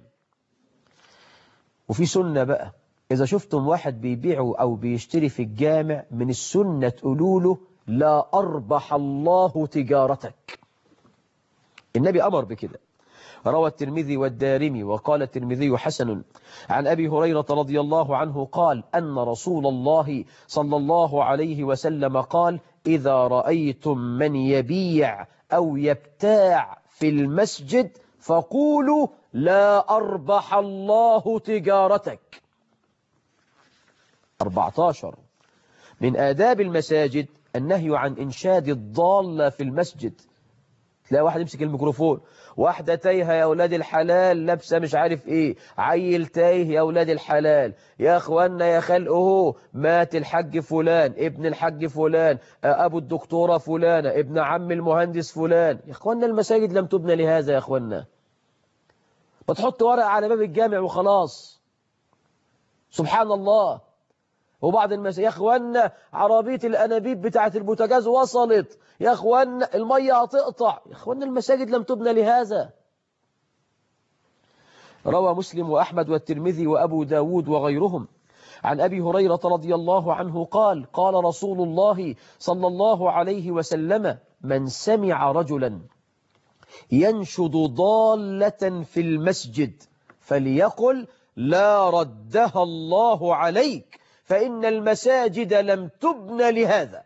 Speaker 2: وفي سنة بقى، إذا شفتم واحد بيبيع أو بيشتري في الجامع من السنة تقولوا له: لا أربح الله تجارتك. النبي أمر بكده، روى الترمذي والدارمي وقال الترمذي حسن عن أبي هريرة رضي الله عنه قال أن رسول الله صلى الله عليه وسلم قال إذا رأيتم من يبيع أو يبتاع في المسجد فقولوا لا أربح الله تجارتك. 14 من آداب المساجد النهي عن إنشاد الضالة في المسجد. تلاقي واحد يمسك الميكروفون، واحدة تايهة يا أولاد الحلال لابسة مش عارف إيه، عيل تايه يا أولاد الحلال، يا أخوانا يا خلقه مات الحج فلان، ابن الحج فلان، أبو الدكتورة فلانة، ابن عم المهندس فلان. يا أخوانا المساجد لم تبنى لهذا يا أخوانا. بتحط ورق على باب الجامع وخلاص. سبحان الله. وبعض يا اخوانا عربية الانابيب بتاعة البوتاجاز وصلت، يا اخوانا المية هتقطع. يا اخوانا المساجد لم تبنى لهذا. روى مسلم وأحمد والترمذي وأبو داود وغيرهم عن أبي هريرة رضي الله عنه قال قال رسول الله صلى الله عليه وسلم من سمع رجلا ينشد ضالة في المسجد فليقل لا ردها الله عليك فإن المساجد لم تبن لهذا.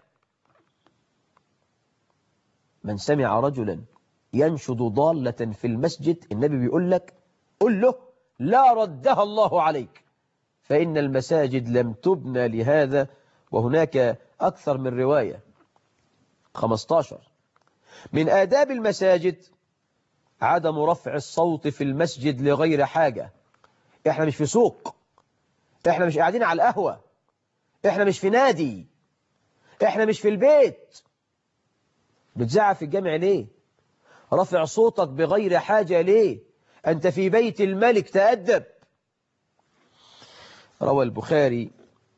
Speaker 2: من سمع رجلا ينشد ضالة في المسجد النبي بيقول لك قل له لا ردها الله عليك فإن المساجد لم تبن لهذا. وهناك أكثر من رواية. 15 من آداب المساجد عدم رفع الصوت في المسجد لغير حاجة. احنا مش في سوق، احنا مش قاعدين على القهوة، احنا مش في نادي، احنا مش في البيت. بتزعق في الجامع ليه؟ رفع صوتك بغير حاجة ليه؟ أنت في بيت الملك، تأدب. روى البخاري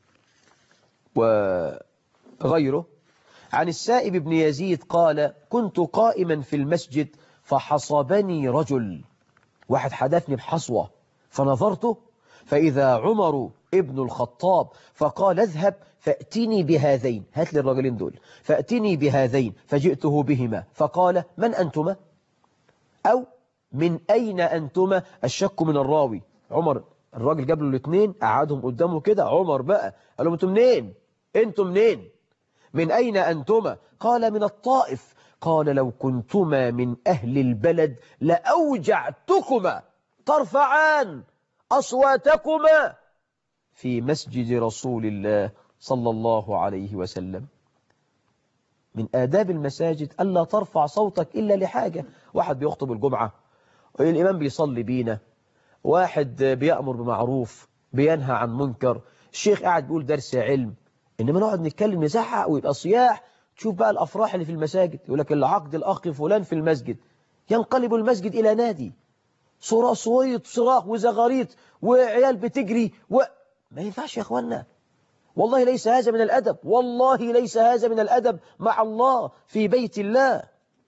Speaker 2: وغيره عن السائب بن يزيد قال كنت قائما في المسجد فحصبني رجل، واحد حدفني بحصوة فنظرته فإذا عمر ابن الخطاب فقال اذهب فأتني بهذين، هات لي الرجلين دول، فأتني بهذين فجئته بهما فقال من أنتما أو من أين أنتما؟ الشك من الراوي. عمر الراجل جاب له الاثنين قعدهم قدامه كده، عمر بقى قال لهم انتم منين؟ انتم منين؟ من أين أنتما؟ قال من الطائف. قال لو كنتما من أهل البلد لأوجعتكما ترفعان أصواتكما في مسجد رسول الله صلى الله عليه وسلم. من آداب المساجد ألا ترفع صوتك إلا لحاجة. واحد بيخطب الجمعة، الإمام بيصلي بينا، واحد بيأمر بمعروف بينهى عن منكر، الشيخ قاعد بيقول درس علم، إنما نقعد نتكلم نزعق ويبقى صياح. تشوف بقى الأفراح اللي في المساجد، يقول لك العقد الأخ فلان في المسجد، ينقلب المسجد إلى نادي، صويت صراخ وزغاريت وعيال بتجري ما ينفعش يا أخوانا. والله ليس هذا من الأدب، والله ليس هذا من الأدب مع الله في بيت الله.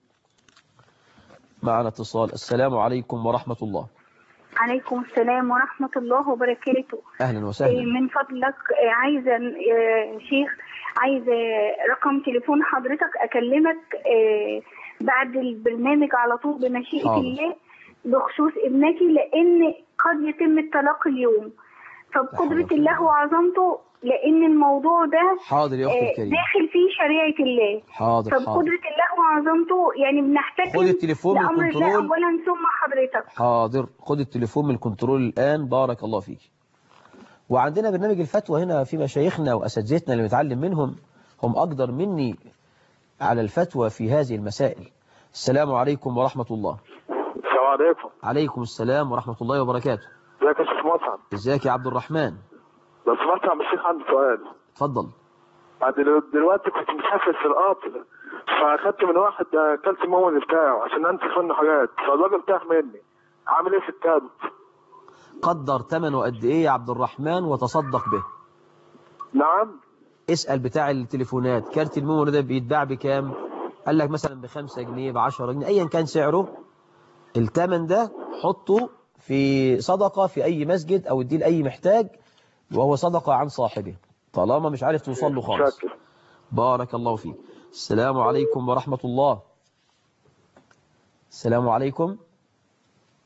Speaker 2: معنا اتصال. السلام عليكم ورحمة الله.
Speaker 7: عليكم السلام ورحمة الله وبركاته.
Speaker 2: أهلا وسهلا.
Speaker 7: من فضلك عايزة شيخ، عايزة رقم تليفون حضرتك أكلمك بعد البرنامج على طول بمشيئة الله بخصوص ابنتي، لأن قد يتم الطلاق اليوم، فبقدرة الله وعظمته، لأن الموضوع ده
Speaker 2: حاضر يا أختي الكريمة
Speaker 7: داخل فيه شريعة الله.
Speaker 2: حاضر
Speaker 7: فبقدرة الله وعظمته يعني بنحتاج
Speaker 2: خد التليفون من الكنترول
Speaker 7: أولا ثم حضرتك.
Speaker 2: حاضر، خد التليفون من الكنترول الآن. بارك الله فيك. وعندنا برنامج الفتوى هنا في مشايخنا وأساتذتنا اللي بنتعلم منهم، هم أقدر مني على الفتوى في هذه المسائل. السلام عليكم ورحمة الله.
Speaker 8: السلام عليكم.
Speaker 2: عليكم السلام ورحمة الله وبركاته.
Speaker 8: ازيك يا شيخ مصعب؟
Speaker 2: ازيك يا عبد الرحمن؟
Speaker 8: لو سمحت يا عم الشيخ عندي سؤال.
Speaker 2: اتفضل.
Speaker 8: دلوقتي كنت مسافر في القطر، فاخدت من واحد كلت المول بتاعه عشان انسف منه حاجات، فالراجل تاه مني، عامل ايه في التالت؟
Speaker 2: قدر ثمنه قد ايه يا عبد الرحمن وتصدق به.
Speaker 8: نعم.
Speaker 2: اسأل بتاع التليفونات كارت الميموري ده بيتباع بكام؟ قال لك مثلا ب5 جنيه ب10 جنيه ايا كان سعره، الثمن ده حطه في صدقة في اي مسجد او اديه لاي محتاج، وهو صدقة عن صاحبه طالما مش عارف توصل له خالص. بارك الله فيك. السلام عليكم ورحمة الله. السلام عليكم.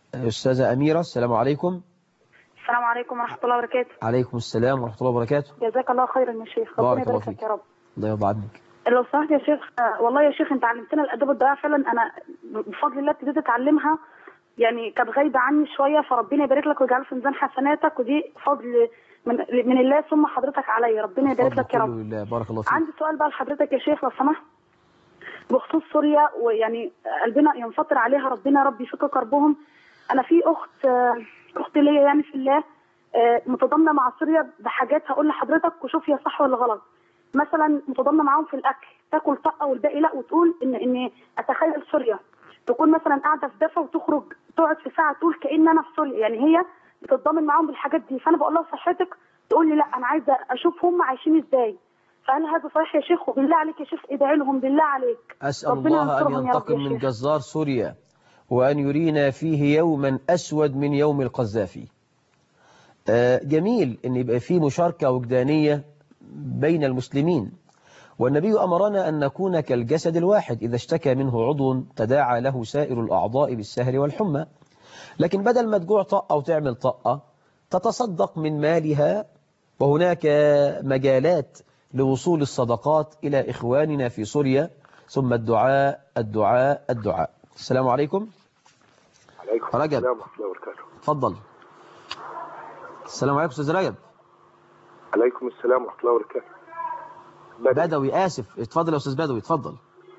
Speaker 2: أستاذة أميرة، السلام عليكم.
Speaker 7: السلام عليكم ورحمة الله وبركاته.
Speaker 2: عليكم السلام ورحمة الله وبركاته.
Speaker 7: جزاك الله خيرا يا شيخ، ربنا
Speaker 2: بارك الله
Speaker 7: يبارك
Speaker 2: فيك.
Speaker 7: لك يا رب.
Speaker 2: الله يرضى عنك.
Speaker 7: لو سمحت يا شيخ، والله يا شيخ انت علمتنا الاداب الضياع فعلا. انا بفضل الله ابتديت اتعلمها، يعني كانت غايبه عني شويه، فربنا يبارك لك ويجعل في ميزان حسناتك، ودي فضل من الله ثم حضرتك عليا، ربنا يبارك لك يا رب.
Speaker 2: لله، بارك الله فيك.
Speaker 7: عندي سؤال بقى لحضرتك يا شيخ لو سمحت، بخصوص سوريا، ويعني قلبنا ينفطر عليها، ربنا يا رب يفك كربهم. انا في اخت ليا يعني في الله متضامنه مع سوريا بحاجات، هقول لحضرتك وشوف هي صح ولا غلط. مثلا متضامنه معاهم في الاكل، تاكل طقه والباقي لا، وتقول ان اتخيل سوريا تكون مثلا قاعده في دفا وتخرج تقعد في ساعه تقول كأن انا في سوريا، يعني هي بتتضامن معاهم بالحاجات دي. فانا بقول لها صحتك، تقول لي لا انا عايزه اشوف هم عايشين ازاي. فهل هذا صحيح يا شيخ؟ وبالله عليك يا شيخ ادعي لهم بالله عليك.
Speaker 2: أسأل الله أن ينتقم من جزار سوريا، وأن يرينا فيه يوما أسود من يوم القذافي. جميل أن يبقى فيه مشاركة وجدانية بين المسلمين، والنبي أمرنا أن نكون كالجسد الواحد، إذا اشتكى منه عضو تداعى له سائر الأعضاء بالسهر والحمى. لكن بدل ما تجوع طقة وتعمل طقة، تتصدق من مالها، وهناك مجالات لوصول الصدقات إلى إخواننا في سوريا. ثم الدعاء الدعاء الدعاء. السلام عليكم.
Speaker 8: عليكم
Speaker 2: رجب.
Speaker 8: السلام ورحمة الله وبركاته.
Speaker 2: اتفضل. السلام عليكم أستاذ رجب.
Speaker 8: عليكم السلام ورحمة الله وبركاته.
Speaker 2: بدوي، آسف. اتفضل يا أستاذ بدوي، اتفضل.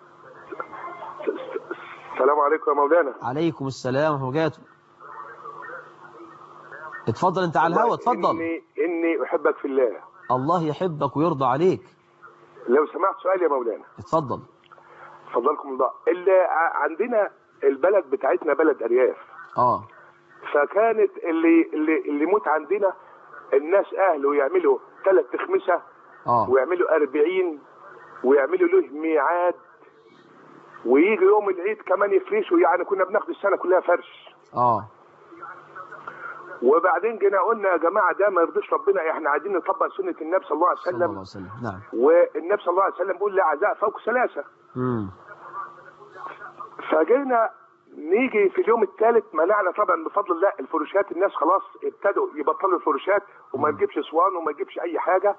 Speaker 8: السلام عليكم يا مولانا.
Speaker 2: عليكم السلام ورحمة الله وبركاته. اتفضل، انت على الهوا، اتفضل.
Speaker 8: إني أحبك في الله.
Speaker 2: الله يحبك ويرضى عليك.
Speaker 8: لو سمحت سؤال يا مولانا.
Speaker 2: اتفضل.
Speaker 8: فضلكم الله. اللي عندنا البلد بتاعتنا بلد أرياف. فكانت اللي يموت عندنا الناس أهله يعملوا 3 تخمسة ويعملوا 40 ويعملوا له ميعاد، ويجي يوم العيد كمان يفرشوا، يعني كنا بناخد السنة كلها فرش. وبعدين جينا قلنا يا جماعة ده ما يرضيش ربنا، احنا عايزين نطبق سنة النبي صلى الله عليه وسلم.
Speaker 2: نعم.
Speaker 8: والنبي صلى الله عليه وسلم بيقول لا عزاء فوق 3. فجينا نيجي في اليوم الثالث منعنا طبعا بفضل الله الفروشات، الناس خلاص ابتدوا يبطلوا الفروشات وما يجيبش اسوان وما يجيبش اي حاجة،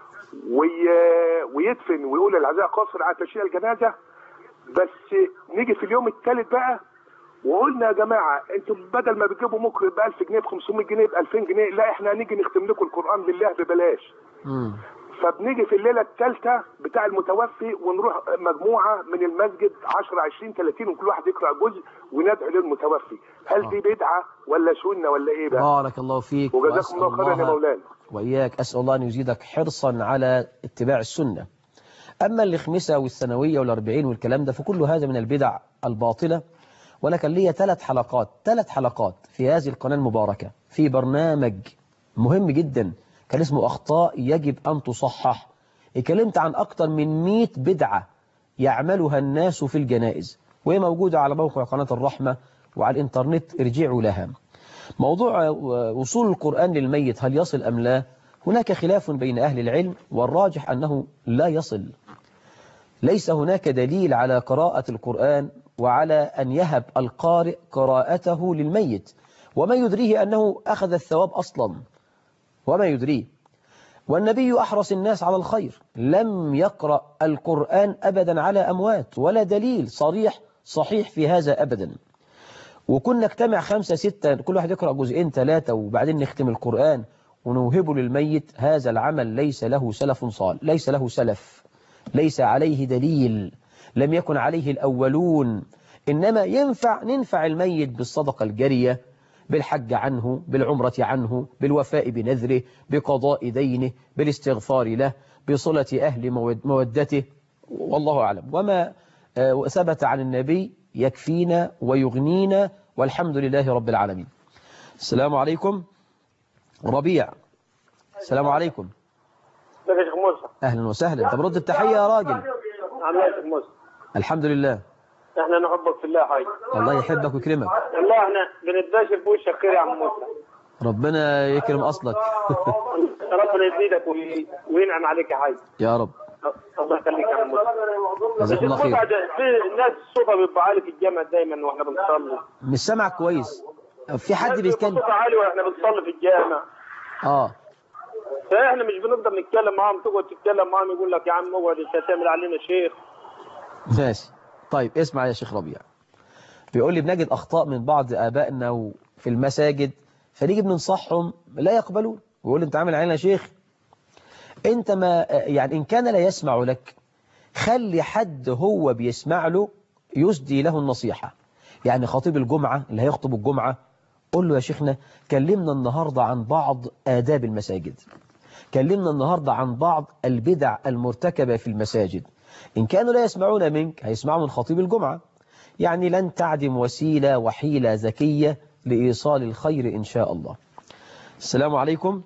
Speaker 8: ويدفن ويقول العزاء قاصر على تشييع الجنازة. بس نيجي في اليوم الثالث بقى وقلنا يا جماعة انتوا بدل ما بتجيبوا مكر ب 1000 جنيه ب 500 جنيه ب 2000 جنيه، لا احنا هنيجي نختم لكم القرآن بالله ببلاش. فبنيجي في الليلة الثالثة بتاع المتوفي ونروح مجموعة من المسجد 10 20 30 وكل واحد يقرأ جزء وندعو للمتوفي. هل دي بدعة ولا سنة ولا ايه بقى؟
Speaker 2: بارك الله فيك
Speaker 8: وجزاكم الله خيرا يا مولانا.
Speaker 2: وإياك. أسأل الله أن يزيدك حرصا على اتباع السنة. أما الخمسة والثانوية والأربعين والكلام ده فكل هذا من البدع الباطلة. وأنا كان لي 3 حلقات في هذه القناة المباركة في برنامج مهم جدا كان اسمه أخطاء يجب أن تصحح. اتكلمت عن أكثر من 100 بدعة يعملها الناس في الجنائز، وهي موجودة على موقع قناة الرحمة وعلى الإنترنت، ارجعوا لها. موضوع وصول القرآن للميت هل يصل أم لا؟ هناك خلاف بين أهل العلم، والراجح أنه لا يصل. ليس هناك دليل على قراءة القرآن وعلى أن يهب القارئ قراءته للميت، وما يدريه أنه أخذ الثواب أصلا، وما يدريه. والنبي أحرص الناس على الخير، لم يقرأ القرآن أبدا على أموات، ولا دليل صحيح في هذا أبدا. وكنا نجتمع 5 6 كل واحد يقرأ 2 3 وبعدين نختم القرآن ونوهبه للميت. هذا العمل ليس له سلف صالح، ليس له سلف، ليس عليه دليل، لم يكن عليه الأولون. إنما ننفع الميت بالصدقة الجارية، بالحج عنه، بالعمرة عنه، بالوفاء بنذره، بقضاء دينه، بالاستغفار له، بصلة أهل مودته، والله أعلم. وما ثبت عن النبي يكفينا ويغنينا، والحمد لله رب العالمين. السلام عليكم. ربيع، السلام عليكم. أهلا وسهلا. طب رد التحية يا راجل. الحمد لله.
Speaker 9: احنا نحبك في الله يا حاج.
Speaker 2: الله يحبك ويكرمك.
Speaker 9: والله احنا بنتباشر بوشك خير يا عم موسى.
Speaker 2: ربنا يكرم أصلك.
Speaker 9: ربنا يزيدك وينعم عليك يا حاج.
Speaker 2: يا رب.
Speaker 9: الله يخليك يا عم موسى.
Speaker 2: جزاك الله خير.
Speaker 9: في الناس صوتها بيبقى عالي في الجامع دايما واحنا بنصلي.
Speaker 2: مش سامعك كويس. في حد بيتكلم
Speaker 9: صوت عالي واحنا بنصلي في الجامع. فاحنا مش بنقدر نتكلم معاهم، تقعد تتكلم معاهم يقول لك يا عم اقعد انت هتعمل علينا شيخ.
Speaker 2: ماشي. طيب اسمع يا شيخ ربيع، بيقول لي بنجد أخطاء من بعض آبائنا في المساجد فنيجي بننصحهم لا يقبلون، ويقول لي أنت عامل علينا شيخ. أنت ما يعني إن كان لا يسمع لك خلي حد هو بيسمع له يسدي له النصيحة. يعني خطيب الجمعة اللي هيخطب الجمعة قول له يا شيخنا كلمنا النهاردة عن بعض آداب المساجد، كلمنا النهاردة عن بعض البدع المرتكبة في المساجد. إن كانوا لا يسمعون منك هيسمعوا من خطيب الجمعة. يعني لن تعدم وسيلة وحيلة ذكية لإيصال الخير إن شاء الله. السلام عليكم.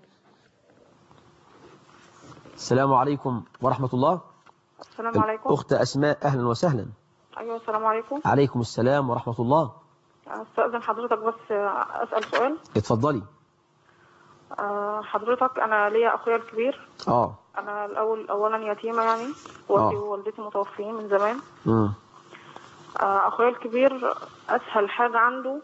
Speaker 2: السلام عليكم ورحمة الله.
Speaker 10: السلام عليكم.
Speaker 2: أخت أسماء أهلا وسهلا.
Speaker 10: أيوة السلام عليكم.
Speaker 2: عليكم السلام ورحمة الله.
Speaker 10: أستأذن حضرتك بس أسأل سؤال.
Speaker 2: اتفضلي.
Speaker 10: حضرتك أنا ليا أخويا الكبير. أنا أولا يتيمة يعني، والدي ووالدتي متوفيين من زمان. أخويا الكبير أسهل حاجة عنده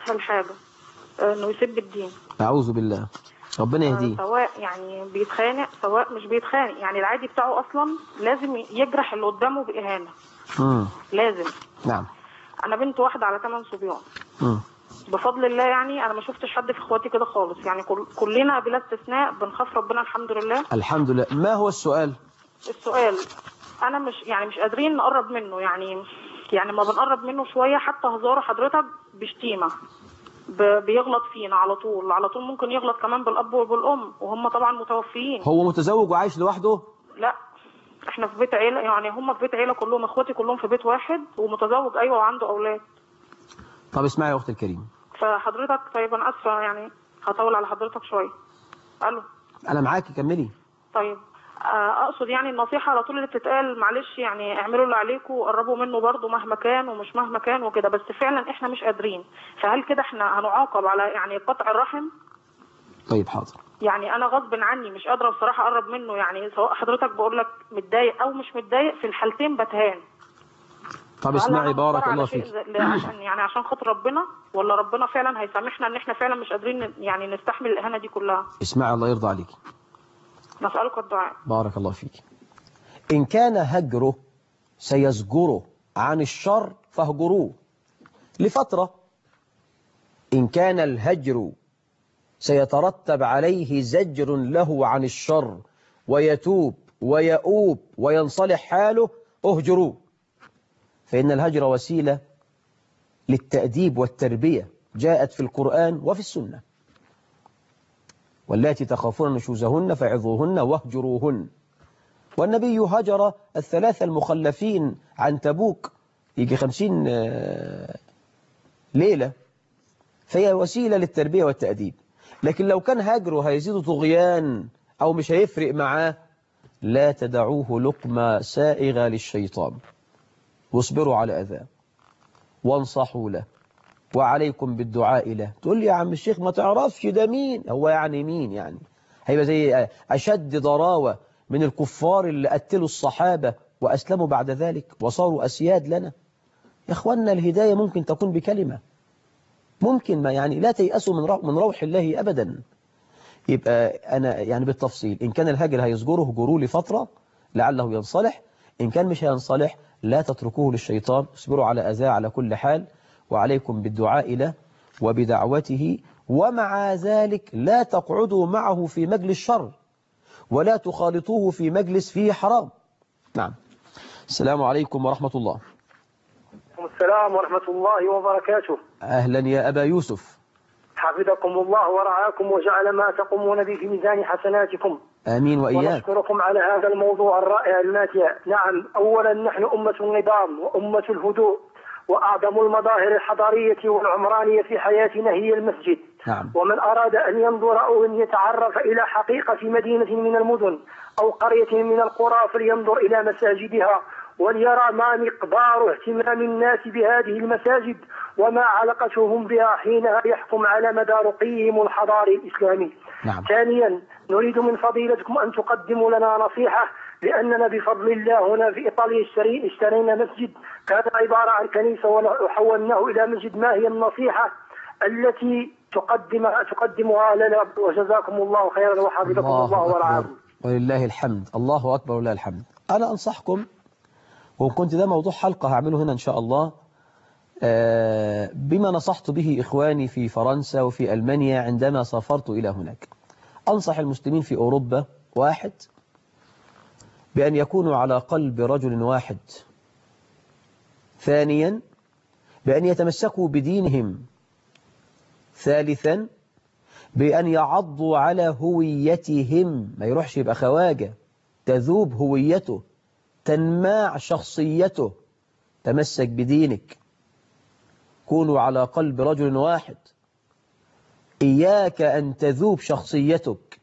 Speaker 10: إنه يسب الدين.
Speaker 2: أعوذ بالله، ربنا يهديه.
Speaker 10: سواء يعني بيتخانق سواء مش بيتخانق، يعني العادي بتاعه أصلا لازم يجرح اللي قدامه بإهانة. لازم.
Speaker 2: نعم.
Speaker 10: أنا بنت واحدة على 8 صبيان. بفضل الله يعني أنا ما شفتش حد في إخواتي كده خالص، يعني كلنا بلا استثناء بنخاف ربنا الحمد لله.
Speaker 2: الحمد لله. ما هو السؤال؟
Speaker 10: السؤال أنا مش قادرين نقرب منه، يعني ما بنقرب منه شوية، حتى هزاره حضرتك بشتيمة بيغلط فينا على طول ممكن يغلط كمان بالأب وبالأم وهم طبعا متوفيين.
Speaker 2: هو متزوج وعايش لوحده؟
Speaker 10: لا احنا في بيت عيلة، يعني هم في بيت عيلة كلهم، اخواتي كلهم في بيت واحد، ومتزوج ايوه وعنده اولاد.
Speaker 2: طب اسمعي يا اختي الكريمة.
Speaker 10: فحضرتك طيب انا اسفة يعني هطول على حضرتك شوية. الو
Speaker 2: انا معاكي كملي.
Speaker 10: طيب اقصد يعني النصيحة على طول اللي بتتقال معلش يعني اعملوا اللي عليكم وقربوا منه برضه مهما كان ومش مهما كان وكده، بس فعلا احنا مش قادرين. فهل كده احنا هنعاقب على يعني قطع الرحم؟
Speaker 2: طيب حاضر.
Speaker 10: يعني انا غصب عني مش قادرة بصراحة اقرب منه، يعني سواء حضرتك بقول لك متضايق او مش متضايق في الحالتين بتهان.
Speaker 2: طب اسمعي بارك الله فيك.
Speaker 10: عشان خاطر ربنا، ولا ربنا فعلا هيسامحنا ان احنا فعلا مش قادرين يعني نستحمل الاهانة دي كلها؟
Speaker 2: اسمعي الله يرضى عليك.
Speaker 10: نسألك الدعاء.
Speaker 2: بارك الله فيك. إن كان هجره سيزجره عن الشر فاهجروه لفترة. إن كان الهجر سيترتب عليه زجر له عن الشر ويتوب ويؤوب وينصلح حاله اهجروه، فإن الهجر وسيلة للتأديب والتربية جاءت في القرآن وفي السنة. واللاتي تخافون نشوزهن فعظوهن واهجروهن. والنبي هجر الثلاثة المخلفين عن تبوك يجي 50 ليلة، فهي وسيلة للتربية والتأديب. لكن لو كان هجره هيزيد طغيان أو مش هيفرق معاه لا تدعوه لقمة سائغة للشيطان، واصبروا على أذاه وانصحوا له وعليكم بالدعاء له. تقول لي يا عم الشيخ ما تعرفش ده مين، هو يعني مين يعني؟ هيبقى زي أشد ضراوة من الكفار اللي قتلوا الصحابة وأسلموا بعد ذلك وصاروا أسياد لنا. يا أخوانا الهداية ممكن تكون بكلمة، ممكن ما يعني لا تيأسوا من روح الله أبدا. يبقى أنا يعني بالتفصيل إن كان الهجر هيزجره هجروه لفترة لعله ينصلح، إن كان مش هينصلح لا تتركوه للشيطان، اصبروا على أذاه على كل حال وعليكم بالدعاء له وبدعوته. ومع ذلك لا تقعدوا معه في مجلس شر ولا تخالطوه في مجلس فيه حرام. نعم. السلام عليكم ورحمة الله.
Speaker 9: السلام ورحمة الله وبركاته.
Speaker 2: أهلا يا أبا يوسف.
Speaker 9: حفظكم الله ورعاكم وجعل ما تقومون به في ميزان حسناتكم.
Speaker 2: آمين وإياك.
Speaker 9: ونشكركم على هذا الموضوع الرائع الماتع. نعم، أولا نحن أمة النظام وأمة الهدوء، وأعظم المظاهر الحضارية والعمرانية في حياتنا هي المسجد.
Speaker 2: نعم.
Speaker 9: ومن أراد أن ينظر أو أن يتعرف إلى حقيقة مدينة من المدن أو قرية من القرى فلينظر إلى مساجدها وليرى ما مقدار اهتمام الناس بهذه المساجد وما علاقتهم بها حينها يحكم على مدى رقيهم الحضاري الإسلامي.
Speaker 2: نعم.
Speaker 9: ثانيا نريد من فضيلتكم أن تقدموا لنا نصيحة، لأننا بفضل الله هنا في إيطاليا اشترينا مسجد كان عبارة عن كنيسة وحولناه إلى مسجد. ما هي النصيحة التي تقدمها لنا، وجزاكم الله خيرا وحفظكم الله ورعاكم.
Speaker 2: ولله الحمد. الله أكبر ولله الحمد. أنا أنصحكم، وكنت ده موضوع حلقة هعمله هنا إن شاء الله، بما نصحت به إخواني في فرنسا وفي ألمانيا عندما سافرت إلى هناك. أنصح المسلمين في أوروبا: واحد، بأن يكونوا على قلب رجل واحد. ثانيا، بأن يتمسكوا بدينهم. ثالثا، بأن يعضوا على هويتهم، ما يروحش يبقى خواجة، تذوب هويته، تنماع شخصيته. تمسك بدينك، كونوا على قلب رجل واحد، إياك أن تذوب شخصيتك.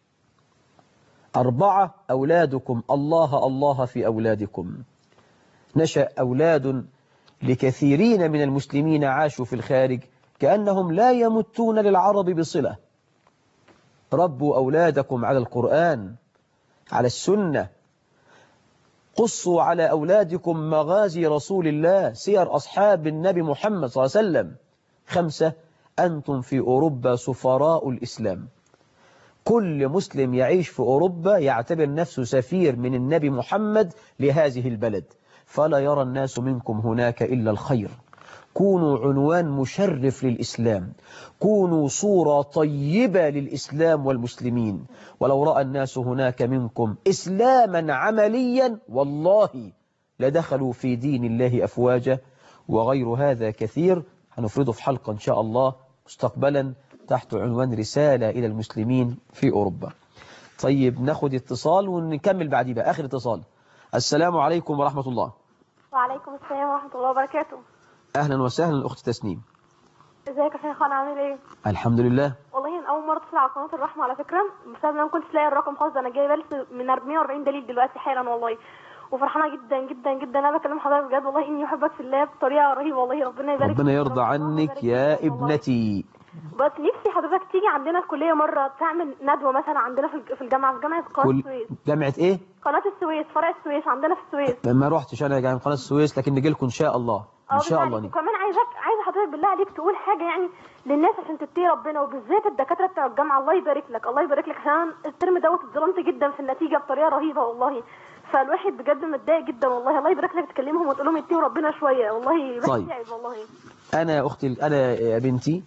Speaker 2: 4، أولادكم، الله الله في أولادكم. نشأ أولاد لكثيرين من المسلمين عاشوا في الخارج كأنهم لا يمتون للعرب بصلة. ربوا أولادكم على القرآن، على السنة. قصوا على أولادكم مغازي رسول الله، سير أصحاب النبي محمد صلى الله عليه وسلم. 5، أنتم في أوروبا سفراء الإسلام. كل مسلم يعيش في أوروبا يعتبر نفسه سفير من النبي محمد لهذه البلد، فلا يرى الناس منكم هناك إلا الخير. كونوا عنوان مشرف للإسلام، كونوا صورة طيبة للإسلام والمسلمين. ولو رأى الناس هناك منكم إسلاما عمليا والله لدخلوا في دين الله أفواجا. وغير هذا كثير هنفرده في حلقة إن شاء الله مستقبلا تحت عنوان رسالة إلى المسلمين في أوروبا. طيب ناخد اتصال ونكمل بعديه بقى. آخر اتصال. السلام عليكم ورحمة الله.
Speaker 11: وعليكم السلام ورحمة الله وبركاته.
Speaker 2: أهلا وسهلا الأخت تسنيم.
Speaker 11: ازيك يا شيخ، انا عامل ايه؟
Speaker 2: الحمد لله.
Speaker 11: والله انا اول مره اتصل على قناه الرحمه على فكره، بسبب ان انا ما كنتش لاقي الرقم خالص. انا جايبه لسه من 140 دليل دلوقتي حالا والله، وفرحانه جدا جدا جدا. انا بكلم حضرتك بجد والله اني احبك في الله بطريقه رهيبه والله. ربنا يبارك
Speaker 2: ربنا يرضى عنك يا ابنتي.
Speaker 11: بس نفسي حضرتك تيجي عندنا الكليه مره تعمل ندوه مثلا عندنا في الجامعه، في جامعه قناه السويس.
Speaker 2: جامعه ايه؟
Speaker 11: قناه السويس، فرع السويس عندنا في السويس.
Speaker 2: ما روحتش انا جامعه قناه السويس، لكن نجي لكم ان شاء الله. ان شاء الله.
Speaker 11: وكمان عايزه حضرتك بالله عليك تقول حاجه يعني للناس عشان تتقي ربنا، وبالذات الدكاتره بتوع الجامعه. الله يبارك لك، الله يبارك لك، عشان الترم دوت اتظلمت جدا في النتيجه بطريقه رهيبه والله. فالواحد بجد متضايق جدا والله. الله يبارك لك تكلمهم وتقول لهم اتقوا ربنا شويه والله.
Speaker 2: طيب.
Speaker 11: والله
Speaker 2: انا يا اختي، انا يا بنتي،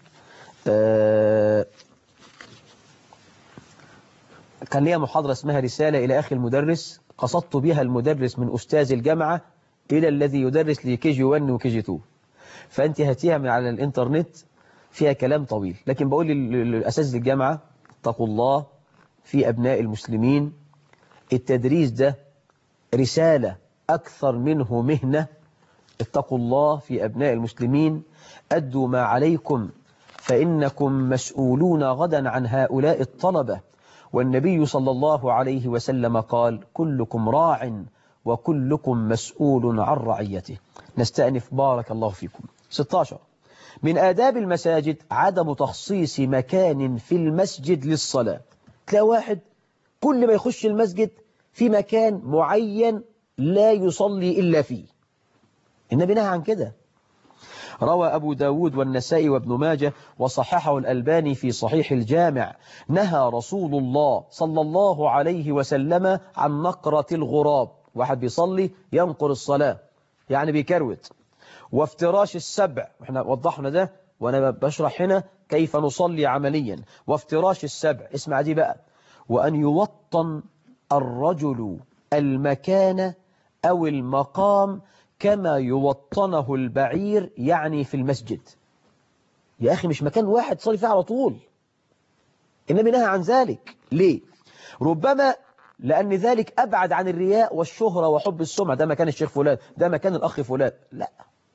Speaker 2: كان ليا محاضرة اسمها رسالة إلى أخي المدرس، قصدت بها المدرس من أستاذ الجامعة إلى الذي يدرس لي كي جي 1 وكي جي 2. فأنت هاتيها من على الإنترنت، فيها كلام طويل، لكن بقول للأساتذة الجامعة اتقوا الله في أبناء المسلمين. التدريس ده رسالة أكثر منه مهنة. اتقوا الله في أبناء المسلمين، أدوا ما عليكم فإنكم مسؤولون غدا عن هؤلاء الطلبة. والنبي صلى الله عليه وسلم قال: كلكم راع وكلكم مسؤول عن رعيته. نستأنف بارك الله فيكم. 16، من آداب المساجد عدم تخصيص مكان في المسجد للصلاة. تلاقي واحد كل ما يخش المسجد في مكان معين لا يصلي إلا فيه. النبي نهى عن كده. روى أبو داود والنسائي وابن ماجه وصححه الألباني في صحيح الجامع: نهى رسول الله صلى الله عليه وسلم عن نقرة الغراب. واحد بيصلي ينقر الصلاة يعني بيكروت. وافتراش السبع، واحنا وضحنا ده وانا بشرح هنا كيف نصلي عمليا. وافتراش السبع، اسمع دي بقى: وأن يوطن الرجل المكان أو المقام كما يوطنه البعير، يعني في المسجد. يا أخي مش مكان واحد تصلي فيه على طول. النبي نهى عن ذلك. ليه؟ ربما لأن ذلك أبعد عن الرياء والشهرة وحب السمعة. ده مكان الشيخ فلان، ده مكان الأخ فلان. لا.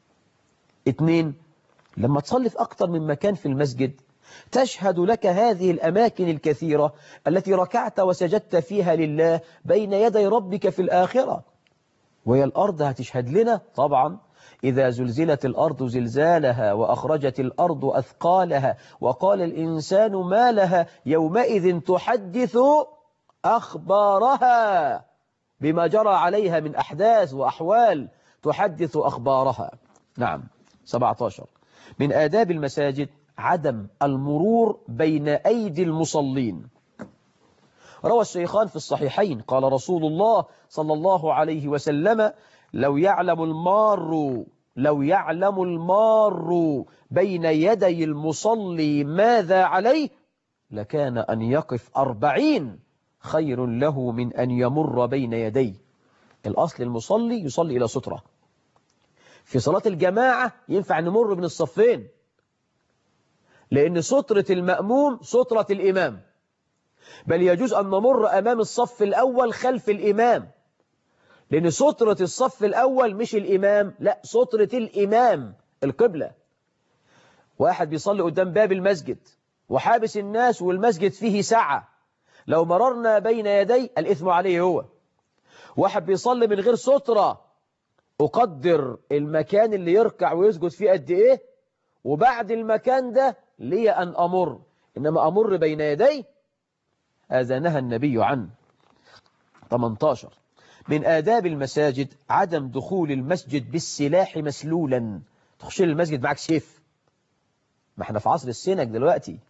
Speaker 2: 2، لما تصلي في أكثر من مكان في المسجد تشهد لك هذه الأماكن الكثيرة التي ركعت وسجدت فيها لله بين يدي ربك في الآخرة. وهي الأرض هتشهد لنا طبعا: إذا زلزلت الأرض زلزالها وأخرجت الأرض أثقالها وقال الإنسان ما لها يومئذ تحدث أخبارها بما جرى عليها من أحداث وأحوال، تحدث أخبارها. نعم. 17، من آداب المساجد عدم المرور بين أيدي المصلين. روى الشيخان في الصحيحين قال رسول الله صلى الله عليه وسلم لو يعلم المار بين يدي المصلي ماذا عليه لكان أن يقف 40 خير له من أن يمر بين يديه. الأصل المصلي يصلي إلى سترة. في صلاة الجماعة ينفع نمر بين الصفين، لأن سترة المأموم سترة الإمام، بل يجوز أن نمر أمام الصف الأول خلف الإمام، لأن سترة الصف الأول مش الإمام، لا سترة الإمام القبلة. واحد بيصلي قدام باب المسجد وحابس الناس والمسجد فيه سعة، لو مررنا بين يدي الإثم عليه هو. واحد بيصلي من غير سترة، أقدر المكان اللي يركع ويسجد فيه قد إيه، وبعد المكان ده لي أن أمر، إنما أمر بين يدي هذا نهى النبي عنه. 18 من آداب المساجد عدم دخول المسجد بالسلاح مسلولا. تخش المسجد معك سيف، ما احنا في عصر السنك دلوقتي،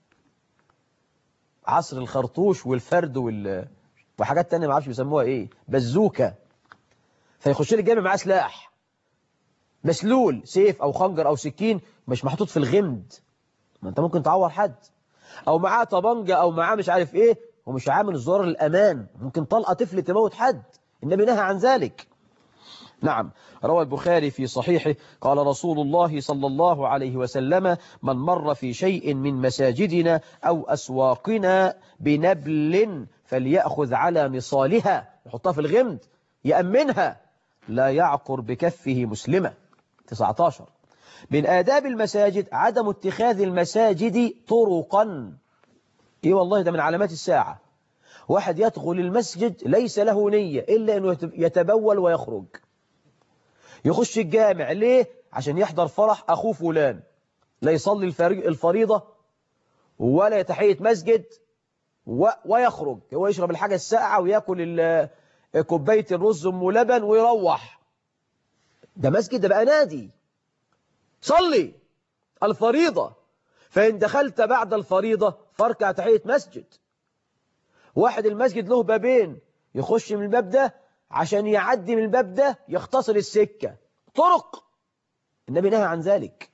Speaker 2: عصر الخرطوش والفرد وحاجات تانية ما عارفش بيسموها ايه، بزوكة. فيخش لي الجامع معاه سلاح مسلول، سيف او خنجر او سكين، مش محطوط في الغمد، ما انت ممكن تعور حد، او معاه طبنجة او معاه مش عارف ايه، ومش عامل زرار الامان، ممكن طلقة طفل تموت حد. النبي نهى عن ذلك. نعم. روى البخاري في صحيحه قال رسول الله صلى الله عليه وسلم من مر في شيء من مساجدنا أو أسواقنا بنبل فليأخذ على مصالها، يحطها في الغمد يأمنها، لا يعقر بكفه مسلمة. 19 من آداب المساجد عدم اتخاذ المساجد طرقا. إيه والله ده من علامات الساعة. واحد يدخل المسجد ليس له نية إلا أنه يتبول ويخرج، يخش الجامع ليه؟ عشان يحضر فرح أخوه فلان، لا يصلي الفريضة ولا يتحية مسجد ويخرج، هو يشرب الحاجة الساقعة ويأكل كوباية الرز أم لبن ويروح. ده مسجد، ده بقى نادي. صلي الفريضة، فإن دخلت بعد الفريضة فاركع تحية مسجد. واحد المسجد له بابين، يخش من الباب ده عشان يعدي من الباب ده يختصر السكة، طرق. النبي نهى عن ذلك.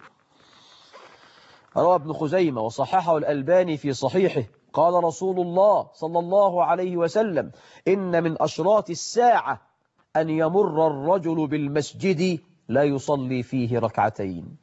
Speaker 2: روى ابن خزيمة وصححه الألباني في صحيحه قال رسول الله صلى الله عليه وسلم إن من أشراط الساعة أن يمر الرجل بالمسجد لا يصلي فيه ركعتين.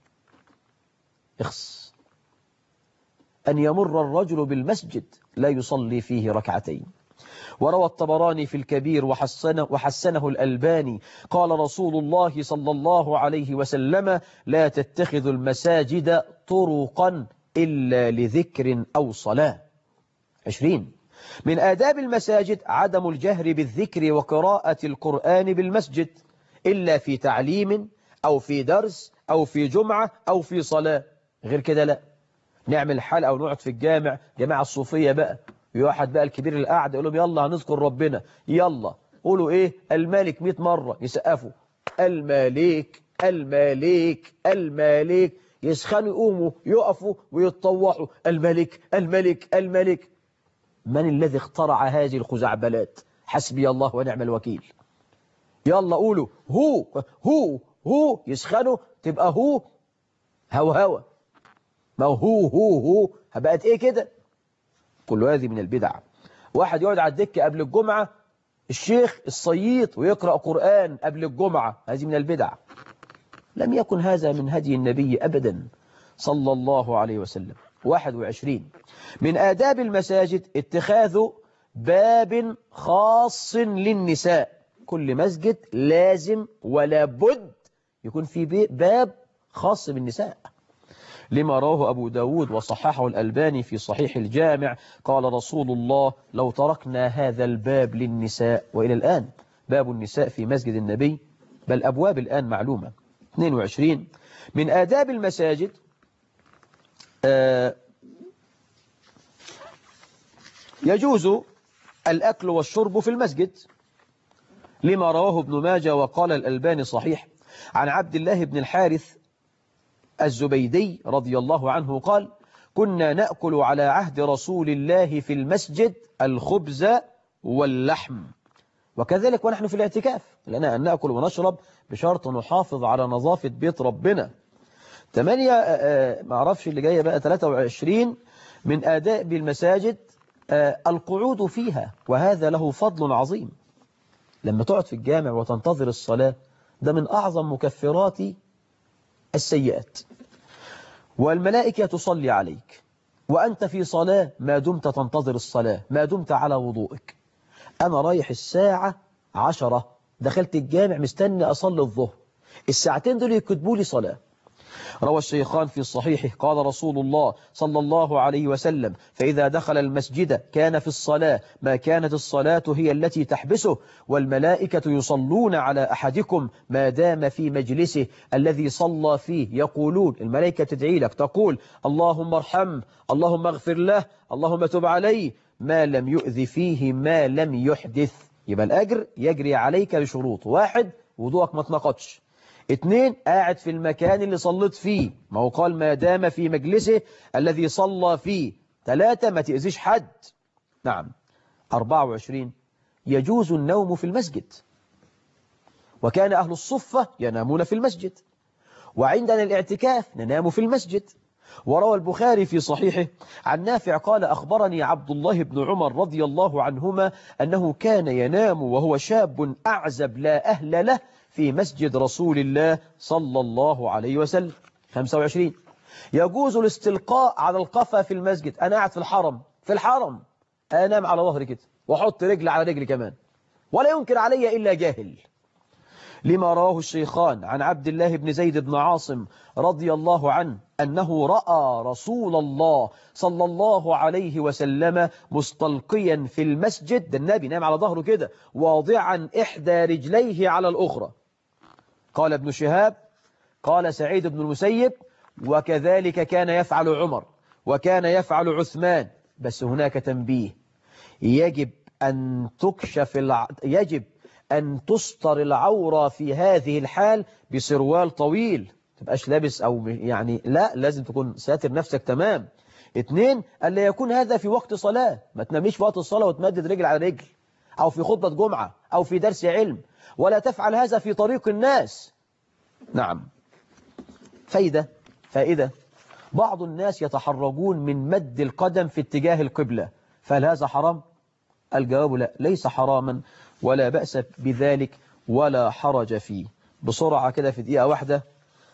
Speaker 2: أن يمر الرجل بالمسجد لا يصلي فيه ركعتين. وروى الطبراني في الكبير وحسنه الألباني قال رسول الله صلى الله عليه وسلم لا تتخذوا المساجد طرقا إلا لذكر أو صلاة. 20 من آداب المساجد عدم الجهر بالذكر وقراءة القرآن بالمسجد إلا في تعليم أو في درس أو في جمعة أو في صلاة، غير كده لا. نعمل حلقة أو نقعد في الجامع، جماعة الصوفية بقى، واحد بقى الكبير القعد يقول لهم يلا هنذكر ربنا، يلا قولوا ايه الملك 100 مرة، يسقفوا الملك الملك الملك، يسخنوا يقوموا يقفوا ويتطوحوا الملك الملك الملك. من الذي اخترع هذه الخزعبلات؟ حسبي الله ونعم الوكيل. يلا قولوا هو هو هو، يسخنوا تبقى هو هو، ما هو بقت ايه كده. كل هذه من البدع. واحد يقعد على الدكة قبل الجمعة الشيخ الصييط ويقرأ قرآن قبل الجمعة، هذه من البدع. لم يكن هذا من هدي النبي أبدا صلى الله عليه وسلم. 21 من آداب المساجد اتخاذ باب خاص للنساء. كل مسجد لازم ولا بد يكون في باب خاص بالنساء، لما رواه أبو داود وصححه الألباني في صحيح الجامع قال رسول الله لو تركنا هذا الباب للنساء. وإلى الآن باب النساء في مسجد النبي، بل أبواب الآن معلومة. 22 من آداب المساجد يجوز الأكل والشرب في المسجد، لما رواه ابن ماجه وقال الألباني صحيح عن عبد الله بن الحارث الزبيدي رضي الله عنه قال: كنا نأكل على عهد رسول الله في المسجد الخبز واللحم. وكذلك ونحن في الاعتكاف لنا أن نأكل ونشرب بشرط نحافظ على نظافة بيت ربنا. 8 ما أعرفش اللي جاية بقى 23 من آداب المساجد القعود فيها، وهذا له فضل عظيم. لما تقعد في الجامع وتنتظر الصلاة ده من أعظم مكفرات السيئات، والملائكة تصلي عليك وأنت في صلاة ما دمت تنتظر الصلاة، ما دمت على وضوءك. أنا رايح الساعة 10 دخلت الجامع مستني أصلي الظهر، الساعتين دول يكتبوا لي صلاة. روى الشيخان في الصحيح قال رسول الله صلى الله عليه وسلم: فإذا دخل المسجد كان في الصلاة ما كانت الصلاة هي التي تحبسه، والملائكة يصلون على أحدكم ما دام في مجلسه الذي صلى فيه. يقولون الملائكة تدعي لك تقول: اللهم ارحمه، اللهم اغفر له، اللهم تب عليه، ما لم يؤذي فيه ما لم يحدث. يبقى الأجر يجري عليك بشروط: 1 وضوءك ما تنقضش، 2 قاعد في المكان اللي صليت فيه، ما هو قال ما دام في مجلسه الذي صلى فيه، 3 ما تأذيش حد. نعم. 24 يجوز النوم في المسجد، وكان أهل الصفة ينامون في المسجد، وعندنا الاعتكاف ننام في المسجد. وروى البخاري في صحيحه عن نافع قال: أخبرني عبد الله بن عمر رضي الله عنهما أنه كان ينام وهو شاب أعزب لا أهل له في مسجد رسول الله صلى الله عليه وسلم. 25 يجوز الاستلقاء على القفا في المسجد. أنا قاعد في الحرم أنام على ظهري كده وأحط رجل على رجل كمان، ولا ينكر علي إلا جاهل، لما رواه الشيخان عن عبد الله بن زيد بن عاصم رضي الله عنه أنه رأى رسول الله صلى الله عليه وسلم مستلقيا في المسجد، ده النبي نام على ظهره كده واضعا إحدى رجليه على الأخرى. قال ابن شهاب قال سعيد بن المسيب: وكذلك كان يفعل عمر وكان يفعل عثمان. بس هناك تنبيه: يجب أن تستر العورة في هذه الحال بسروال طويل، تبقاش لابس أو يعني لا، لازم تكون ساتر نفسك تمام. 2 ألا يكون هذا في وقت صلاة، ما تناميش في وقت الصلاة وتمدد رجل على رجل، أو في خطبة جمعة أو في درس علم، ولا تفعل هذا في طريق الناس. نعم. فائدة بعض الناس يتحرجون من مد القدم في اتجاه القبلة، فهل هذا حرام؟ الجواب لا، ليس حراما ولا بأس بذلك ولا حرج فيه. بسرعة كده في دقيقة واحدة.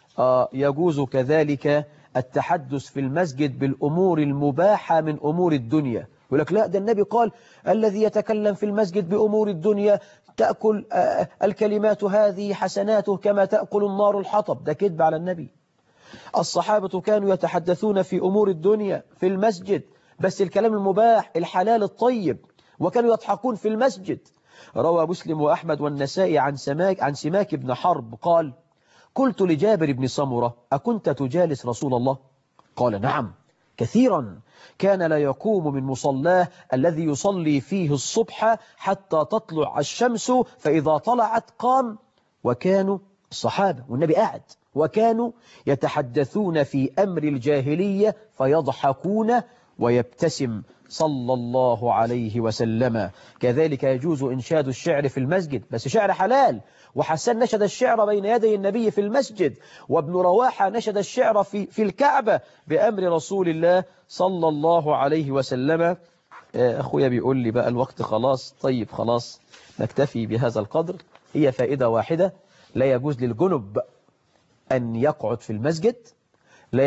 Speaker 2: يجوز كذلك التحدث في المسجد بالأمور المباحة من أمور الدنيا. يقول لك لا، ده النبي قال: الذي يتكلم في المسجد بأمور الدنيا تأكل الكلمات هذه حسناته كما تأكل النار الحطب. ده كذب على النبي. الصحابة كانوا يتحدثون في أمور الدنيا في المسجد، بس الكلام المباح الحلال الطيب، وكانوا يضحكون في المسجد. روى مسلم وأحمد والنسائي عن سماك بن حرب قال: قلت لجابر بن سمرة: أكنت تجالس رسول الله؟ قال: نعم كثيرا، كان لا يقوم من مصلاه الذي يصلي فيه الصبح حتى تطلع الشمس، فإذا طلعت قام. وكانوا الصحابة والنبي قاعد، وكانوا يتحدثون في أمر الجاهلية فيضحكون ويبتسم صلى الله عليه وسلم. كذلك يجوز إنشاد الشعر في المسجد، بس شعر حلال. وحسن نشد الشعر بين يدي النبي في المسجد، وابن رواحة نشد الشعر في الكعبة بأمر رسول الله صلى الله عليه وسلم. أخويا بيقول لي بقى الوقت خلاص. طيب خلاص نكتفي بهذا القدر. هي فائدة واحدة: لا يجوز للجنب أن يقعد في المسجد، لا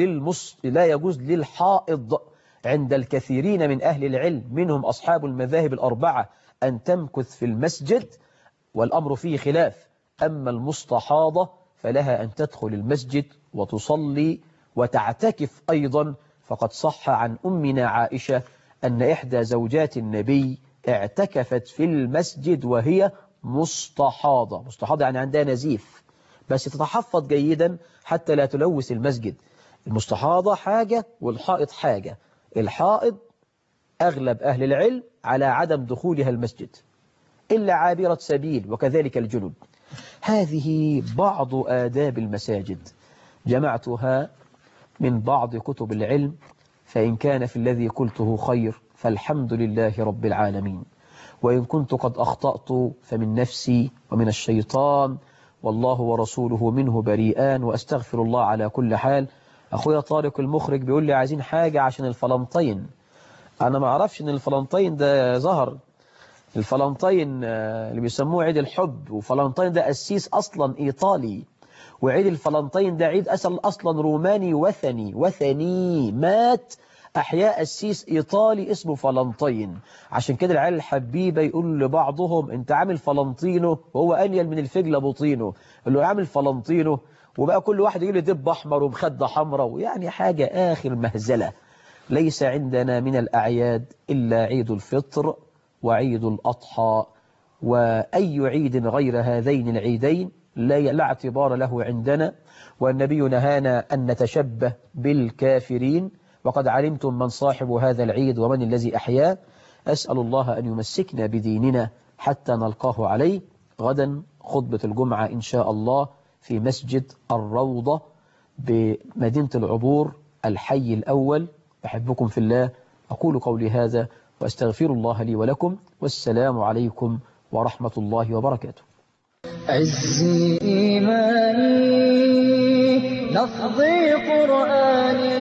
Speaker 2: يجوز للحائض عند الكثيرين من أهل العلم منهم أصحاب المذاهب الأربعة أن تمكث في المسجد، والأمر فيه خلاف. أما المستحاضة فلها أن تدخل المسجد وتصلي وتعتكف أيضا، فقد صح عن أمنا عائشة أن إحدى زوجات النبي اعتكفت في المسجد وهي مستحاضة. مستحاضة يعني عندها نزيف، بس تتحفظ جيدا حتى لا تلوث المسجد. المستحاضة حاجة والحائض حاجة. الحائض أغلب أهل العلم على عدم دخولها المسجد إلا عابرة سبيل، وكذلك الجنوب. هذه بعض آداب المساجد. جمعتها من بعض كتب العلم، فإن كان في الذي قلته خير فالحمد لله رب العالمين، وإن كنت قد أخطأت فمن نفسي ومن الشيطان، والله ورسوله منه بريئان، وأستغفر الله على كل حال. أخويا طارق المخرج بيقول لي عايزين حاجة عشان الفلنطين. أنا ما أعرفش إن الفلنطين ده ظهر. الفلنطين اللي بيسموه عيد الحب، وفلنطين ده أسيس أصلا إيطالي، وعيد الفلنطين ده عيد أصلا روماني وثني مات أحياء أسيس إيطالي اسمه فلنطين. عشان كده العيال الحبيبة يقول لبعضهم أنت عامل فلنطينو وهو أنيل من الفجل بطينه، اللي هو عامل فلنطينو، وبقى كل واحد يقول لي دب أحمر ومخدة حمراء، ويعني حاجة آخر مهزلة. ليس عندنا من الأعياد إلا عيد الفطر وعيد الأضحى، وأي عيد غير هذين العيدين لا اعتبار له عندنا. والنبي نهانا أن نتشبه بالكافرين، وقد علمتم من صاحب هذا العيد ومن الذي أحياه. أسأل الله أن يمسكنا بديننا حتى نلقاه عليه. غدا خطبة الجمعة إن شاء الله في مسجد الروضة بمدينة العبور الحي الأول. أحبكم في الله، أقول قولي هذا وأستغفر الله لي ولكم، والسلام عليكم ورحمة الله وبركاته.
Speaker 1: عزي إيماني لفظي قرآني